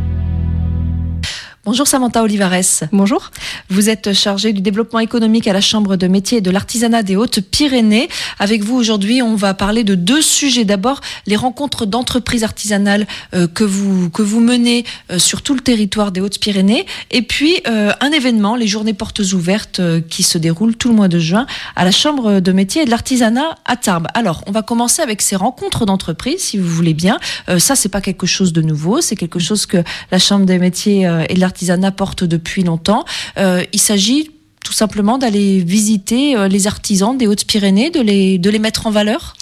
Bonjour Samantha Olivares.
Bonjour.
Vous êtes chargée du développement économique à la Chambre de métiers et de l'artisanat des Hautes-Pyrénées. Avec vous aujourd'hui, on va parler de deux sujets. D'abord, les rencontres d'entreprises artisanales euh, que vous que vous menez euh, sur tout le territoire des Hautes-Pyrénées. Et puis, euh, un événement, les journées portes ouvertes euh, qui se déroulent tout le mois de juin à la Chambre de métiers et de l'artisanat à Tarbes. Alors, on va commencer avec ces rencontres d'entreprises, si vous voulez bien. Euh, ça, c'est pas quelque chose de nouveau. C'est quelque chose que la Chambre des métiers euh, et de l'artisanat porte depuis longtemps. Euh, il s'agit tout simplement d'aller visiter euh, les artisans des Hautes-Pyrénées, de les, de les mettre en valeur.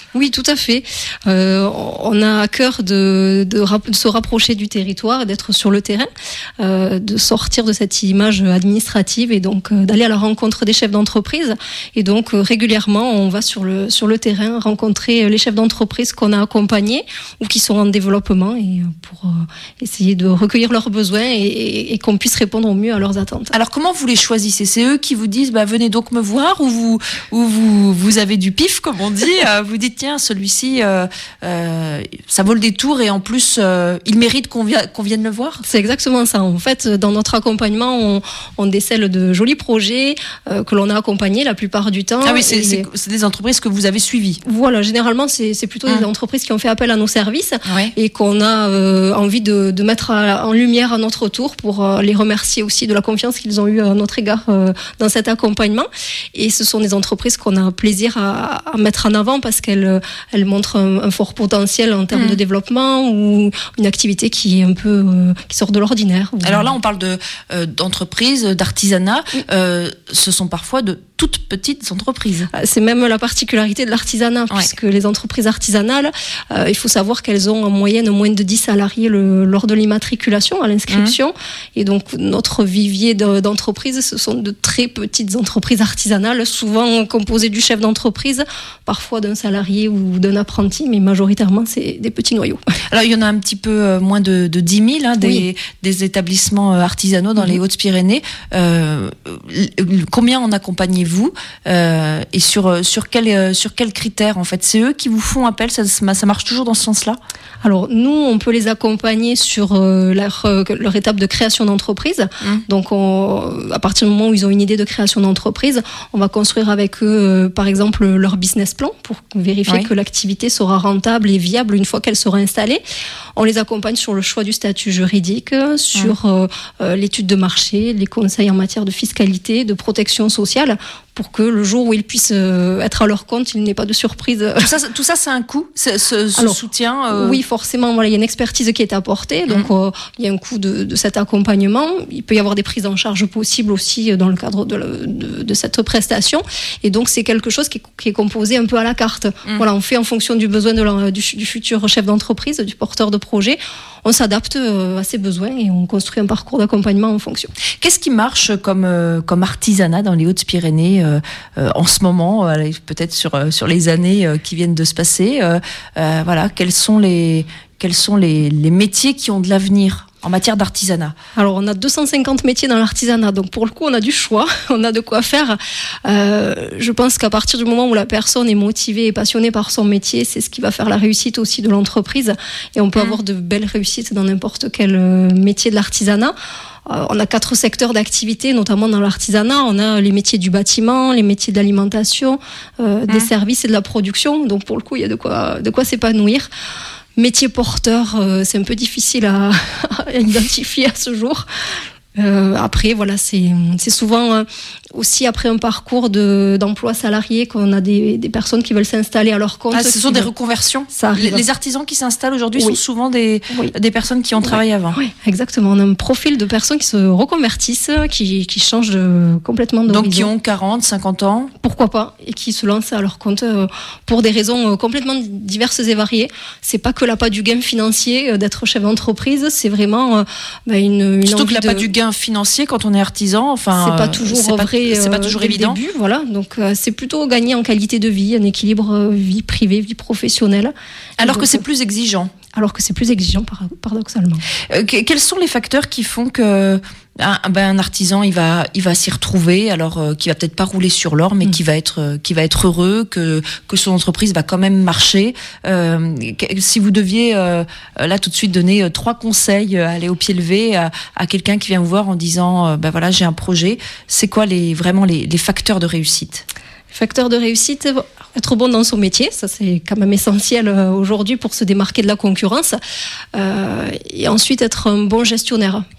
Oui, tout à fait. Euh, on a à cœur de, de, de se rapprocher du territoire, d'être sur le terrain, euh, de sortir de cette image administrative et donc euh, d'aller à la rencontre des chefs d'entreprise. Et donc euh, régulièrement, on va sur le sur le terrain rencontrer les chefs d'entreprise qu'on a accompagnés ou qui sont en développement et pour euh, essayer de recueillir leurs besoins et, et, et qu'on puisse répondre au mieux à leurs attentes.
Alors comment vous les choisissez ? C'est eux qui vous disent bah, venez donc me voir ou vous ou vous vous avez du pif comme on dit, euh, vous dites tiens celui-ci euh, euh, ça vaut le détour et en plus euh, il mérite qu'on, via, qu'on vienne le voir.
C'est exactement ça. En fait, dans notre accompagnement, on, on décèle de jolis projets euh, que l'on a accompagnés la plupart du temps.
Ah oui, c'est, c'est, c'est des entreprises que vous avez suivies.
Voilà, généralement c'est, c'est plutôt hum. des entreprises qui ont fait appel à nos services
ouais.
et qu'on a euh, envie de, de mettre à, en lumière à notre tour pour euh, les remercier aussi de la confiance qu'ils ont eue à notre égard euh, dans cet accompagnement. Et ce sont des entreprises qu'on a plaisir à, à mettre en avant parce qu'elles elles montrent un, un fort potentiel en termes mmh. de développement ou une activité qui est un peu euh, qui sort de l'ordinaire.
Alors là, on parle de euh, d'entreprises, d'artisanat. Mmh. Euh, ce sont parfois de toutes petites entreprises.
C'est même la particularité de l'artisanat, ouais. puisque les entreprises artisanales, euh, il faut savoir qu'elles ont en moyenne moins de dix salariés le, lors de l'immatriculation, à l'inscription. Mmh. Et donc, notre vivier de, d'entreprises, ce sont de très petites entreprises artisanales, souvent composées du chef d'entreprise, parfois d'un salarié ou d'un apprenti, mais majoritairement, c'est des petits noyaux.
Alors, il y en a un petit peu moins de, de dix mille, hein, des, oui. des établissements artisanaux dans mmh. les Hautes-Pyrénées. Euh, combien en accompagnez-vous vous euh, et sur sur quels sur quels critères en fait c'est eux qui vous font appel, ça, ça marche toujours dans ce sens-là?
Alors nous on peut les accompagner sur euh, leur, euh, leur étape de création d'entreprise. Mmh. Donc on, à partir du moment où ils ont une idée de création d'entreprise, on va construire avec eux euh, par exemple leur business plan pour vérifier oui. que l'activité sera rentable et viable une fois qu'elle sera installée. On les accompagne sur le choix du statut juridique, sur mmh. euh, euh, l'étude de marché, les conseils en matière de fiscalité, de protection sociale, pour que le jour où ils puissent euh, être à leur compte, il n'y ait pas de surprise. Tout
ça, tout ça, c'est un coût, ce, ce Alors, soutien euh...
Oui, forcément. Voilà, il y a une expertise qui est apportée, donc mmh. euh, il y a un coût de, de cet accompagnement. Il peut y avoir des prises en charge possibles aussi dans le cadre de, la, de, de cette prestation. Et donc, c'est quelque chose qui est, qui est composé un peu à la carte. Mmh. Voilà, on fait en fonction du besoin de la, du, du futur chef d'entreprise, du porteur de projet. On s'adapte à ses besoins et on construit un parcours d'accompagnement en fonction.
Qu'est-ce qui marche comme, euh, comme artisanat dans les Hautes-Pyrénées euh, euh, en ce moment, euh, peut-être sur, euh, sur les années euh, qui viennent de se passer euh, euh, voilà, quels sont, les, quels sont les, les métiers qui ont de l'avenir en matière d'artisanat?
Alors, on a deux cent cinquante métiers dans l'artisanat, donc pour le coup, on a du choix, on a de quoi faire. Euh, je pense qu'à partir du moment où la personne est motivée et passionnée par son métier, c'est ce qui va faire la réussite aussi de l'entreprise. Et on peut mmh. avoir de belles réussites dans n'importe quel métier de l'artisanat. Euh, on a quatre secteurs d'activité, notamment dans l'artisanat. On a les métiers du bâtiment, les métiers de l'alimentation, euh, mmh. des services et de la production. Donc, pour le coup, il y a de quoi, de quoi s'épanouir. Métier porteur, euh, c'est un peu difficile à, à identifier à ce jour. Euh, après, voilà, c'est, c'est souvent euh, aussi après un parcours de, d'emploi salarié qu'on a des, des personnes qui veulent s'installer à leur compte.
Ah, ce sont des reconversions.
Ça
les, les artisans qui s'installent aujourd'hui oui. sont souvent des,
oui.
des personnes qui ont travaillé
oui.
avant.
Oui, exactement. On a un profil de personnes qui se reconvertissent, qui, qui changent de, complètement d'horizon.
Donc qui ont quarante, cinquante ans.
Pourquoi pas, et qui se lancent à leur compte euh, pour des raisons euh, complètement diverses et variées. C'est pas que l'appât du gain financier euh, d'être chef d'entreprise, c'est vraiment euh, bah, une, une
Surtout
envie
que l'appât
de...
du gain financier quand on est artisan, enfin,
c'est pas toujours
c'est
vrai,
pas, c'est pas toujours évident.
Début, voilà, donc euh, c'est plutôt gagner en qualité de vie, un équilibre euh, vie privée, vie professionnelle.
Alors
donc,
que c'est plus exigeant.
Alors que c'est plus exigeant, paradoxalement.
Euh, quels sont les facteurs qui font que un, ben, un artisan il va il va s'y retrouver, alors euh, qui va peut-être pas rouler sur l'or, mais mmh. qui va être euh, qui va être heureux, que que son entreprise va quand même marcher. Euh, si vous deviez euh, là tout de suite donner euh, trois conseils, euh, aller au pied levé à, à quelqu'un qui vient vous voir en disant euh, ben voilà j'ai un projet, c'est quoi les vraiment les, les facteurs de réussite?
Facteur de réussite, être bon dans son métier, ça c'est quand même essentiel aujourd'hui pour se démarquer de la concurrence. Euh, et ensuite être un bon gestionnaire.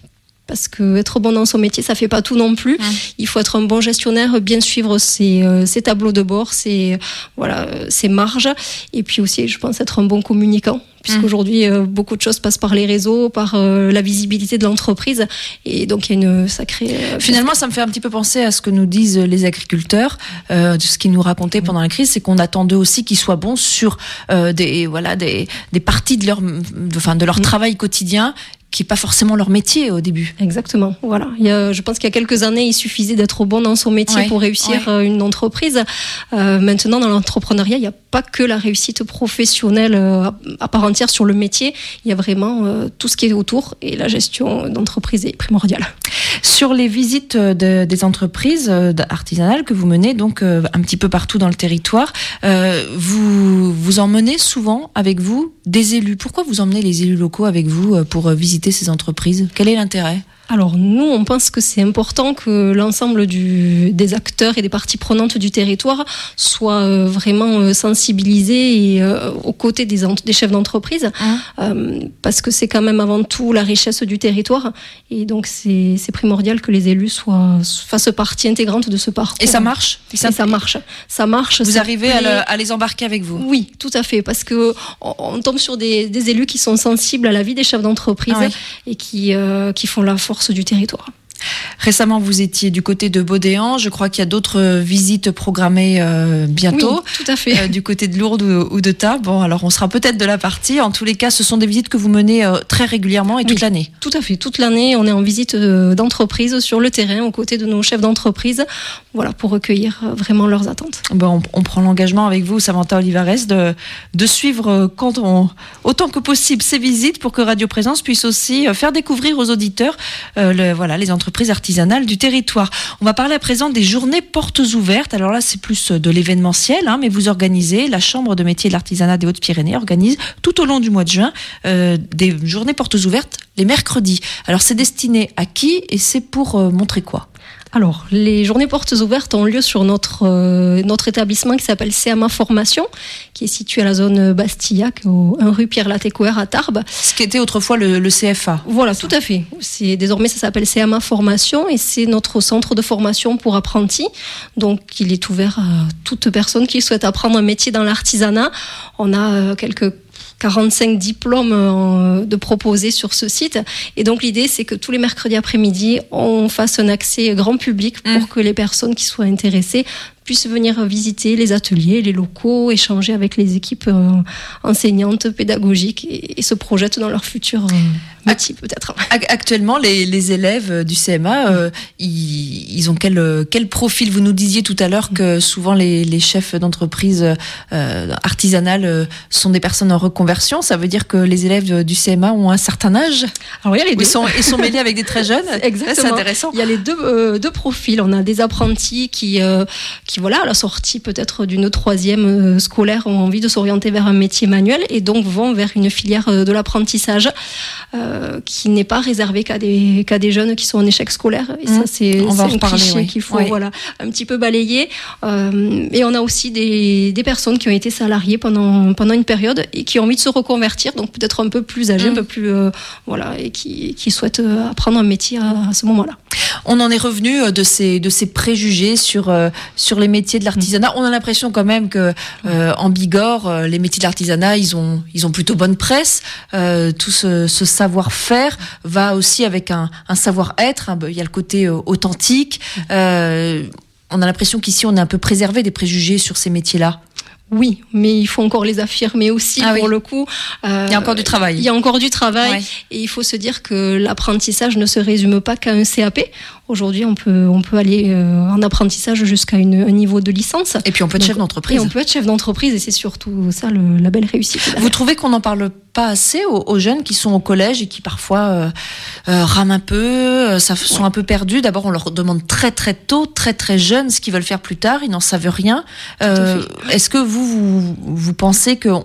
parce que être bon dans son métier, ça fait pas tout non plus. Mmh. Il faut être un bon gestionnaire, bien suivre ses, euh, ses tableaux de bord, ses, voilà, ses marges, et puis aussi, je pense, être un bon communicant. Puisqu'aujourd'hui, euh, beaucoup de choses passent par les réseaux, par euh, la visibilité de l'entreprise. Et donc, il y a une sacrée... Euh,
Finalement, ça me fait un petit peu penser à ce que nous disent les agriculteurs, euh, de ce qu'ils nous racontaient pendant la crise, c'est qu'on attend d'eux aussi qu'ils soient bons sur euh, des, voilà, des, des parties de leur, de, enfin, de leur mmh. travail quotidien, qui n'est pas forcément leur métier au début.
Exactement, voilà. Il y a, je pense qu'il y a quelques années, il suffisait d'être bon dans son métier ouais, pour réussir ouais. une entreprise. Euh, maintenant, dans l'entrepreneuriat, il n'y a pas que la réussite professionnelle euh, à part entière sur le métier. Il y a vraiment euh, tout ce qui est autour, et la gestion d'entreprise est primordiale.
Sur les visites de, des entreprises artisanales que vous menez donc euh, un petit peu partout dans le territoire, euh, vous, vous emmenez souvent avec vous des élus. Pourquoi vous emmenez les élus locaux avec vous pour visiter ces entreprises ? Quel est l'intérêt ?
Alors nous, on pense que c'est important que l'ensemble du, des acteurs et des parties prenantes du territoire soient euh, vraiment euh, sensibilisés et euh, aux côtés des, ent- des chefs d'entreprise, mmh. euh, parce que c'est quand même avant tout la richesse du territoire, et donc c'est, c'est primordial que les élus soient, fassent partie intégrante de ce parcours.
Et ça marche ?
Et ça, ça marche. Ça marche.
Vous
ça
arrivez à, le, à les embarquer avec vous ?
Oui, tout à fait, parce que on, on tombe sur des, des élus qui sont sensibles à la vie des chefs d'entreprise ah oui. et qui, euh, qui font la force du territoire.
Récemment, vous étiez du côté de Baudéan. Je crois qu'il y a d'autres visites programmées euh, bientôt.
Oui, tout à fait.
Euh, du côté de Lourdes ou, ou de Tarbes. Bon, alors on sera peut-être de la partie. En tous les cas, ce sont des visites que vous menez euh, très régulièrement et toute oui, l'année.
Tout à fait. Toute l'année, on est en visite euh, d'entreprise sur le terrain, aux côtés de nos chefs d'entreprise, voilà, pour recueillir euh, vraiment leurs attentes.
Bon, on, on prend l'engagement avec vous, Samantha Olivares, de, de suivre euh, quand on, autant que possible ces visites pour que Radio Présence puisse aussi euh, faire découvrir aux auditeurs euh, le, voilà, les entreprises artisanales du territoire. On va parler à présent des journées portes ouvertes. Alors là, c'est plus de l'événementiel, hein, mais vous organisez, la Chambre de métiers de l'artisanat des Hautes-Pyrénées organise tout au long du mois de juin euh, des journées portes ouvertes les mercredis. Alors c'est destiné à qui et c'est pour euh, montrer quoi ?
Alors, les journées portes ouvertes ont lieu sur notre, euh, notre établissement qui s'appelle C M A Formation, qui est situé à la zone Bastillac, au un rue Pierre-Latécoère à Tarbes.
Ce qui était autrefois le, le C F A.
Voilà, tout à fait. C'est, désormais, ça s'appelle C M A Formation et c'est notre centre de formation pour apprentis. Donc, il est ouvert à toute personne qui souhaite apprendre un métier dans l'artisanat. On a euh, quelques quarante-cinq diplômes de proposés sur ce site. Et donc, l'idée, c'est que tous les mercredis après-midi, on fasse un accès grand public pour mmh. que les personnes qui soient intéressées puissent venir visiter les ateliers, les locaux, échanger avec les équipes euh, enseignantes, pédagogiques et, et se projettent dans leur futur euh, métier peut-être.
Actuellement, les, les élèves du C M A, euh, ils, ils ont quel, quel profil ? Vous nous disiez tout à l'heure que souvent les, les chefs d'entreprise euh, artisanales sont des personnes en reconversion. Ça veut dire que les élèves du C M A ont un certain âge ?
Alors, il y a les deux.
Ils sont, ils sont mêlés avec des très jeunes.
Exactement.
C'est intéressant.
Il y a les deux, euh, deux profils. On a des apprentis qui, euh, qui voilà, à la sortie peut-être d'une troisième scolaire, ont envie de s'orienter vers un métier manuel et donc vont vers une filière de l'apprentissage euh, qui n'est pas réservée qu'à des, qu'à des jeunes qui sont en échec scolaire. Et mmh. ça, c'est,
on
c'est
va
un
reparler,
cliché
oui.
qu'il faut
oui.
voilà, un petit peu balayer. Euh, et on a aussi des, des personnes qui ont été salariées pendant, pendant une période et qui ont envie de se reconvertir, donc peut-être un peu plus âgées, mmh. un peu plus... Euh, voilà, et qui, qui souhaitent apprendre un métier à, à ce moment-là.
On en est revenu de ces, de ces préjugés sur, euh, sur les métiers de l'artisanat. On a l'impression quand même que euh, en Bigorre, euh, les métiers de l'artisanat, ils ont, ils ont plutôt bonne presse. Euh, tout ce, ce savoir-faire va aussi avec un, un savoir-être. Hein, il y a le côté euh, authentique. Euh, on a l'impression qu'ici, on est un peu préservé des préjugés sur ces métiers-là.
Oui, mais il faut encore les affirmer aussi ah pour oui. le coup.
Euh, il y a encore du travail.
Il y a encore du travail ouais. et il faut se dire que l'apprentissage ne se résume pas qu'à un C A P. Aujourd'hui, on peut, on peut aller euh, en apprentissage jusqu'à une, un niveau de licence.
Et puis on peut être Donc, chef d'entreprise.
Et on peut être chef d'entreprise et c'est surtout ça le, la belle réussite. Derrière.
Vous trouvez qu'on n'en parle pas assez aux, aux jeunes qui sont au collège et qui parfois euh, euh, rament un peu, euh, ça, sont ouais. un peu perdus. D'abord, on leur demande très très tôt, très très jeunes ce qu'ils veulent faire plus tard. Ils n'en savent rien. Euh, est-ce que vous, vous, vous pensez qu'on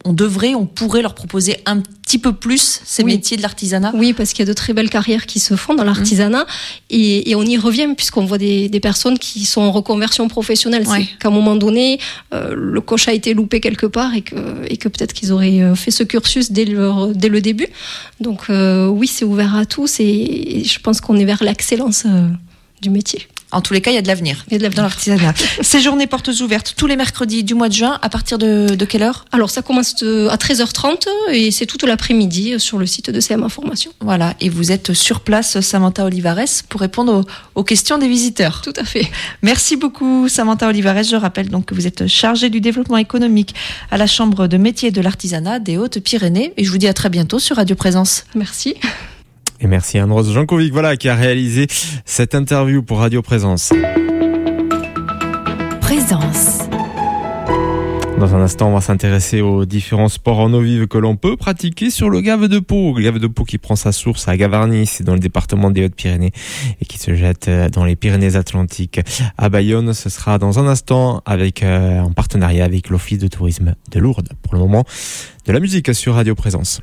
on devrait, on pourrait leur proposer un petit peu plus ces
Oui.
métiers de l'artisanat.
Oui, parce qu'il y a de très belles carrières qui se font dans l'artisanat. Et, et on y revient puisqu'on voit des, des personnes qui sont en reconversion professionnelle.
Ouais.
C'est qu'à un moment donné, euh, le coche a été loupé quelque part et que, et que peut-être qu'ils auraient euh, fait ce cursus dès, leur, dès le début. Donc euh, oui, c'est ouvert à tous et, et je pense qu'on est vers l'excellence euh, du métier.
En tous les cas, il y a de l'avenir,
Il y a de l'avenir.
dans l'artisanat. Ces journées portes ouvertes tous les mercredis du mois de juin, à partir de, de quelle heure ?
Alors ça commence de- à treize heures trente et c'est toute l'après-midi sur le site de C M Information.
Voilà, et vous êtes sur place, Samantha Olivares, pour répondre aux, aux questions des visiteurs.
Tout à fait.
Merci beaucoup, Samantha Olivares. Je rappelle donc que vous êtes chargée du développement économique à la Chambre de métiers de l'artisanat des Hautes-Pyrénées. Et je vous dis à très bientôt sur Radio Présence.
Merci.
Et merci à Anne-Rose Jankovic, voilà, qui a réalisé cette interview pour Radio Présence.
Présence.
Dans un instant, on va s'intéresser aux différents sports en eau vive que l'on peut pratiquer sur le Gave de Pau. Le Gave de Pau qui prend sa source à Gavarnie, c'est dans le département des Hautes-Pyrénées et qui se jette dans les Pyrénées-Atlantiques. À Bayonne, ce sera dans un instant avec, euh, en partenariat avec l'Office de tourisme de Lourdes. Pour le moment, de la musique sur Radio Présence.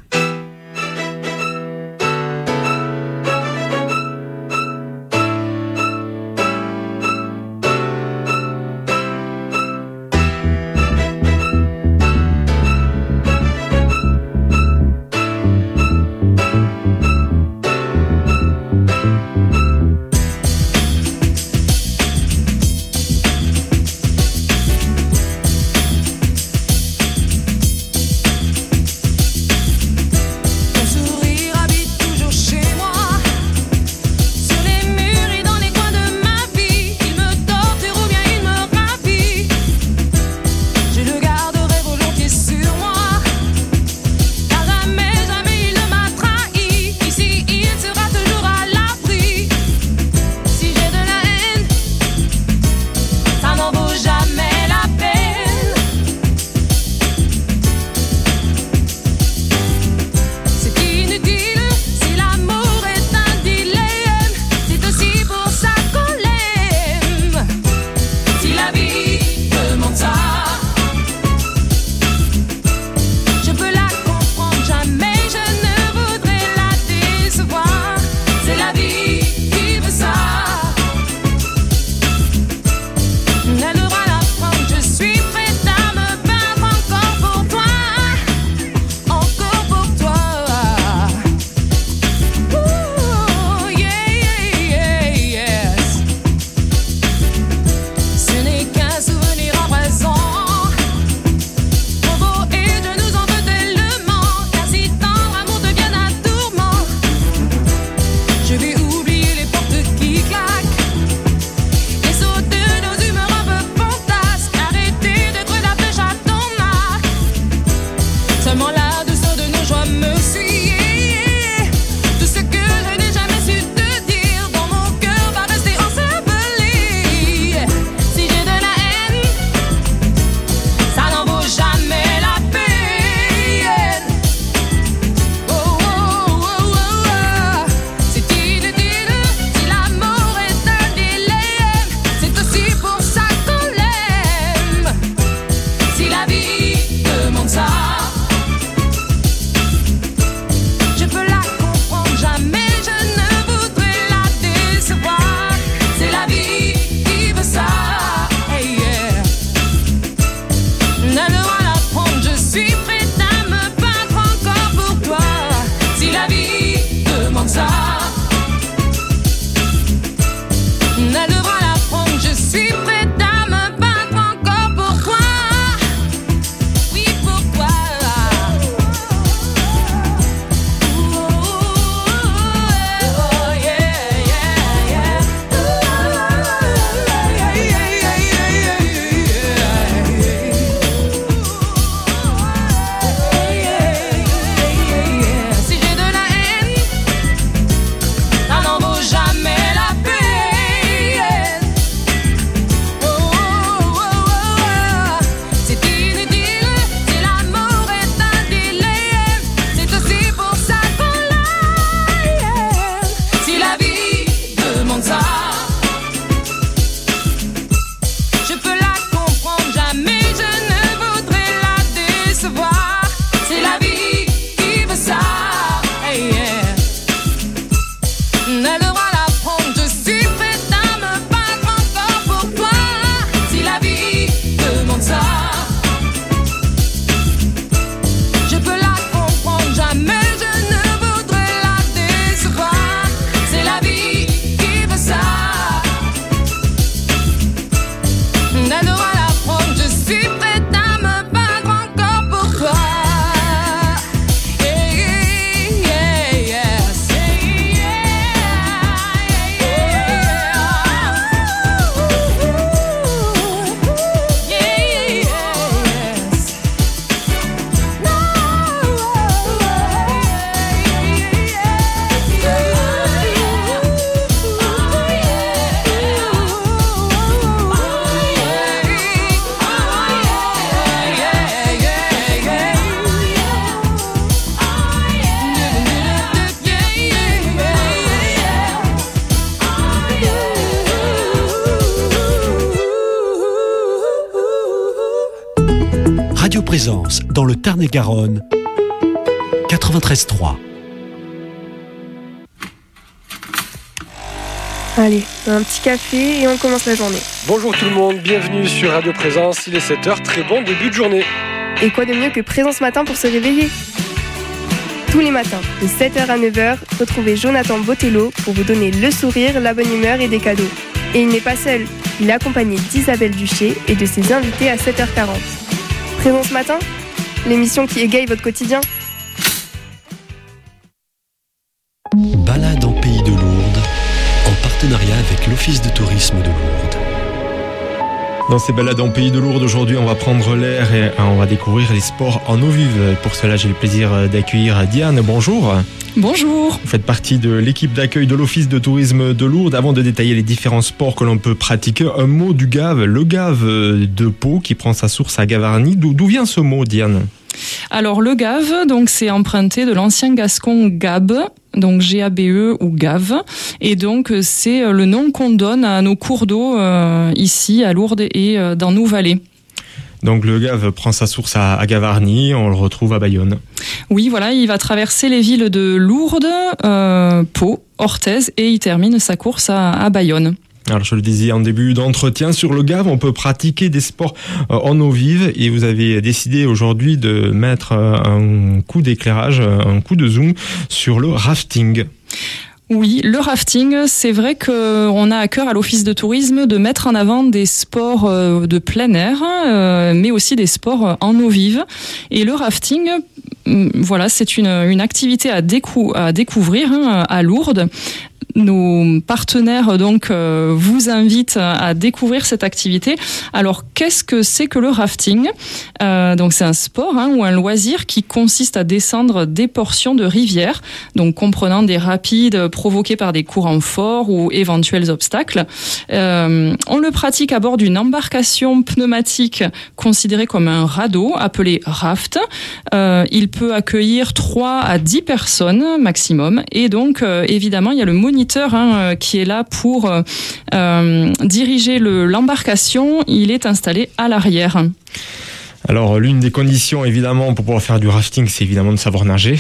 n'a droit à prendre. Je suis prête à me battre encore pour toi. Yeah, yeah, yes. Yeah, yeah, yes.
Radio Présence dans le Tarn-et-Garonne, quatre-vingt-treize trois.
Allez, un petit café et on commence la journée.
Bonjour tout le monde, bienvenue sur Radio Présence, il est sept heures, très bon début de journée.
Et quoi de mieux que Présence Matin pour se réveiller? Tous les matins, de sept heures à neuf heures, retrouvez Jonathan Botello pour vous donner le sourire, la bonne humeur et des cadeaux. Et il n'est pas seul, il est accompagné d'Isabelle Duché et de ses invités à sept heures quarante. Présence Matin, l'émission qui égaye votre quotidien.
Balade en Pays de Lourdes, en partenariat avec l'Office de tourisme de Lourdes.
Dans ces balades en Pays de Lourdes, aujourd'hui, on va prendre l'air et on va découvrir les sports en eau vive. Pour cela, j'ai le plaisir d'accueillir Diane. Bonjour.
Bonjour.
Vous faites partie de l'équipe d'accueil de l'Office de tourisme de Lourdes. Avant de détailler les différents sports que l'on peut pratiquer, un mot du Gave, le Gave de Pau qui prend sa source à Gavarnie. D'où, d'où vient ce mot, Diane ?
Alors le Gave, donc c'est emprunté de l'ancien gascon Gab, donc G A B E ou Gave, et donc c'est le nom qu'on donne à nos cours d'eau euh, ici à Lourdes et euh, dans nos vallées.
Donc le Gave prend sa source à, à Gavarnie, on le retrouve à Bayonne.
Oui, voilà, il va traverser les villes de Lourdes, euh, Pau, Orthez et il termine sa course à, à Bayonne.
Alors je le disais en début d'entretien, sur le Gave, on peut pratiquer des sports en eau vive et vous avez décidé aujourd'hui de mettre un coup d'éclairage, un coup de zoom sur le rafting.
Oui, le rafting, c'est vrai qu'on a à cœur à l'Office de tourisme de mettre en avant des sports de plein air, mais aussi des sports en eau vive. Et le rafting, voilà, c'est une, une activité à, décou- à découvrir hein, à Lourdes. Nos partenaires donc euh, vous invitent à découvrir cette activité. Alors qu'est-ce que c'est que le rafting ? euh, Donc c'est un sport hein, ou un loisir qui consiste à descendre des portions de rivière, donc comprenant des rapides provoqués par des courants forts ou éventuels obstacles. Euh, on le pratique à bord d'une embarcation pneumatique considérée comme un radeau appelé raft. Euh, il peut accueillir trois à dix personnes maximum et donc euh, évidemment il y a le moniteur Hein, qui est là pour euh, diriger le, l'embarcation. Il est installé à l'arrière.
Alors, l'une des conditions, évidemment, pour pouvoir faire du rafting, c'est évidemment de savoir nager.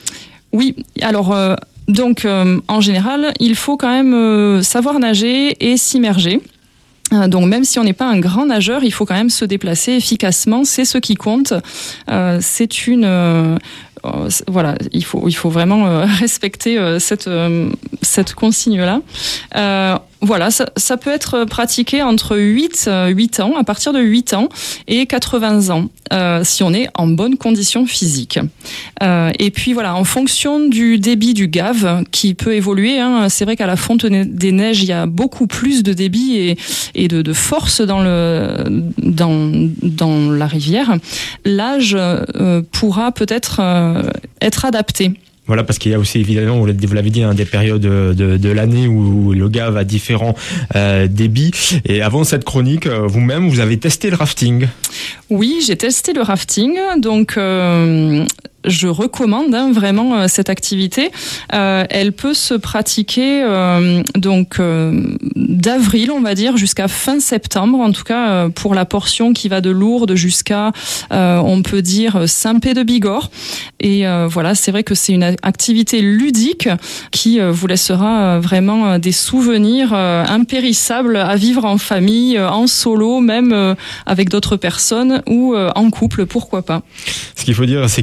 Oui, alors, euh, donc, euh, en général, il faut quand même euh, savoir nager et s'immerger. Donc même si on n'est pas un grand nageur, il faut quand même se déplacer efficacement. C'est ce qui compte. Euh, c'est une... Euh, voilà, il faut il faut vraiment euh, respecter euh, cette euh, cette consigne là. Euh, voilà, ça, ça peut être pratiqué entre huit ans, à partir de huit ans et quatre-vingts ans, euh, si on est en bonne condition physique. Euh, et puis voilà, en fonction du débit du Gave, qui peut évoluer, hein, c'est vrai qu'à la fonte des neiges, il y a beaucoup plus de débit et, et de, de force dans, le, dans, dans la rivière. L'âge euh, pourra peut-être euh, être adapté.
Voilà, parce qu'il y a aussi évidemment, vous l'avez dit, hein, des périodes de, de l'année où le Gave a différents euh, débits. Et avant cette chronique, vous-même, vous avez testé le rafting.
Oui, j'ai testé le rafting. Donc, euh, je recommande hein, vraiment euh, cette activité. Euh, elle peut se pratiquer euh, donc euh, d'avril, on va dire, jusqu'à fin septembre. En tout cas, euh, pour la portion qui va de Lourdes jusqu'à, euh, on peut dire, Saint-Pé-de-Bigorre. Et euh, voilà, c'est vrai que c'est une activité ludique qui euh, vous laissera euh, vraiment des souvenirs euh, impérissables à vivre en famille, euh, en solo, même euh, avec d'autres personnes ou euh, en couple, pourquoi pas.
Ce qu'il faut dire, c'est qu'il y a des portions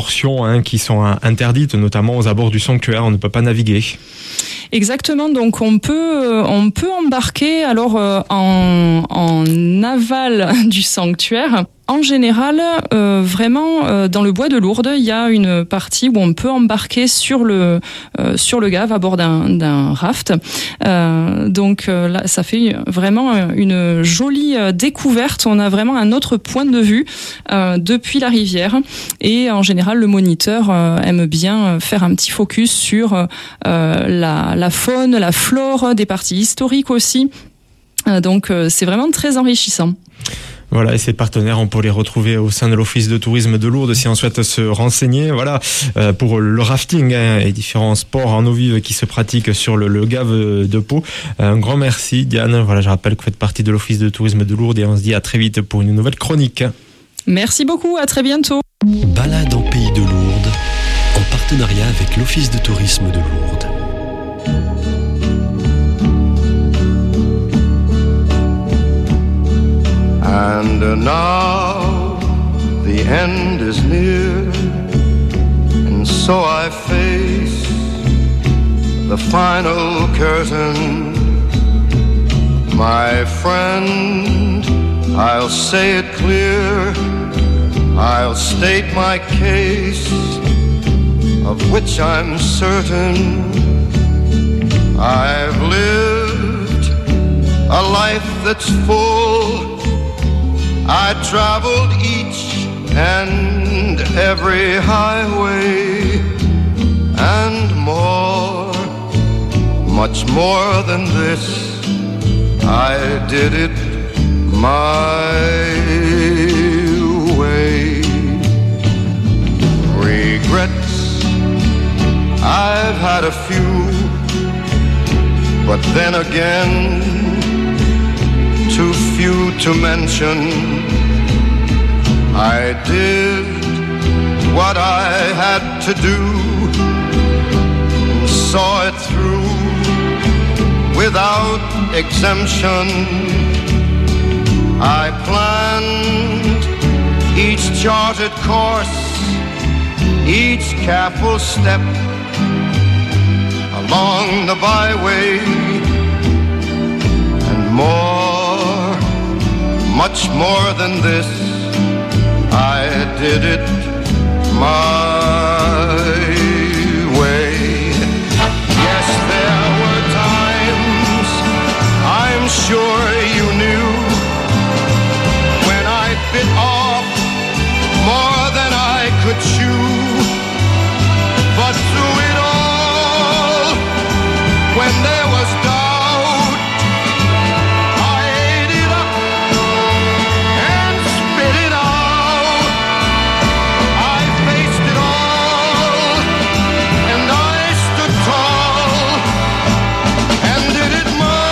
portions hein, qui sont interdites, notamment aux abords du sanctuaire. On ne peut pas naviguer.
Exactement, donc on peut on peut embarquer alors euh, en, en aval du sanctuaire. En général, euh, vraiment euh, dans le bois de Lourdes, il y a une partie où on peut embarquer sur le euh, sur le Gave à bord d'un d'un raft. Euh, donc euh, là, ça fait vraiment une jolie découverte. On a vraiment un autre point de vue euh, depuis la rivière. Et en général, le moniteur euh, aime bien faire un petit focus sur euh, la la faune, la flore, des parties historiques aussi. Euh, donc euh, c'est vraiment très enrichissant.
Voilà, et ces partenaires, on peut les retrouver au sein de l'Office de tourisme de Lourdes si on souhaite se renseigner. Voilà, euh, pour le rafting hein, et différents sports en eau vive qui se pratiquent sur le, le Gave de Pau. Un grand merci, Diane. Voilà, je rappelle que vous faites partie de l'Office de tourisme de Lourdes et on se dit à très vite pour une nouvelle chronique.
Merci beaucoup, à très bientôt.
Balade en pays de Lourdes, en partenariat avec l'Office de tourisme de Lourdes.
And now the end is near, and so I face the final curtain. My friend, I'll say it clear, I'll state my case, of which I'm certain. I've lived a life that's full, I traveled each and every highway and more, much more than this. I did it my way. Regrets, I've had a few, but then again, too few to mention. I did what I had to do, and saw it through without exemption. I planned each charted course, each careful step along the byway, and more, much more than this, I did it my way. Yes, there were times, I'm sure you knew, when I bit off more than I could chew. But through it all, when there was doubt, I ate it up and spit it out. I faced it all, and I stood tall, and did it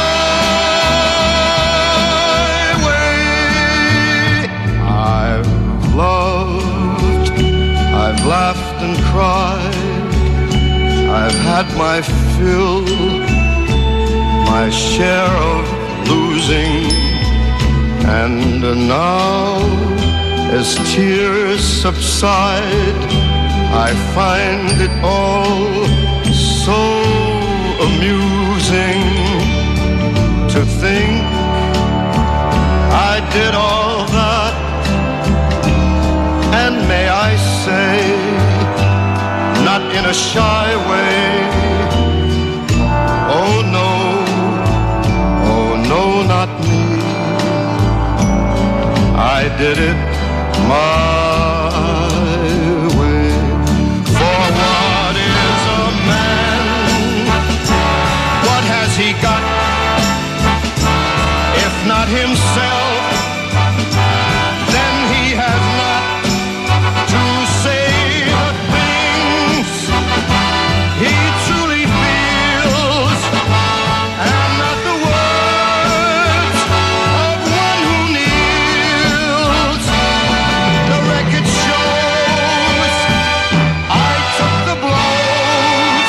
my way. I've loved, I've laughed and cried, I've had my fill, my share of losing, and now, as tears subside, I find it all so amusing to think I did all that, and may I say, not in a shy way, oh no, oh no, not me. I did it my way. For what is a man? What has he got? If not himself, then he has not to say the things he truly feels, and not the words of one who kneels. The record shows I took the blows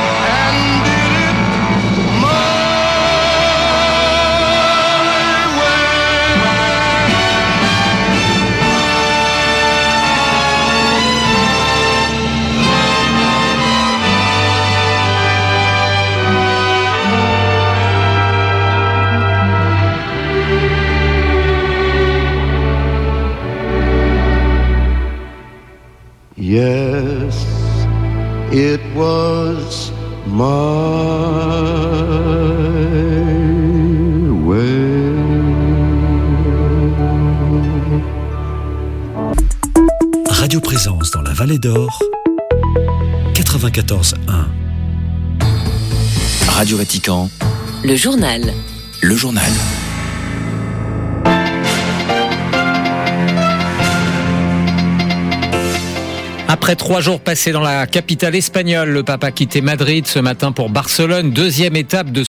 and did it my way. Yes, it was my way.
Radio Présence dans la Vallée d'Or, quatre-vingt-quatorze un.
Radio Vatican.
Le journal.
Le journal.
Après trois jours passés dans la capitale espagnole, le pape a quitté Madrid ce matin pour Barcelone, deuxième étape de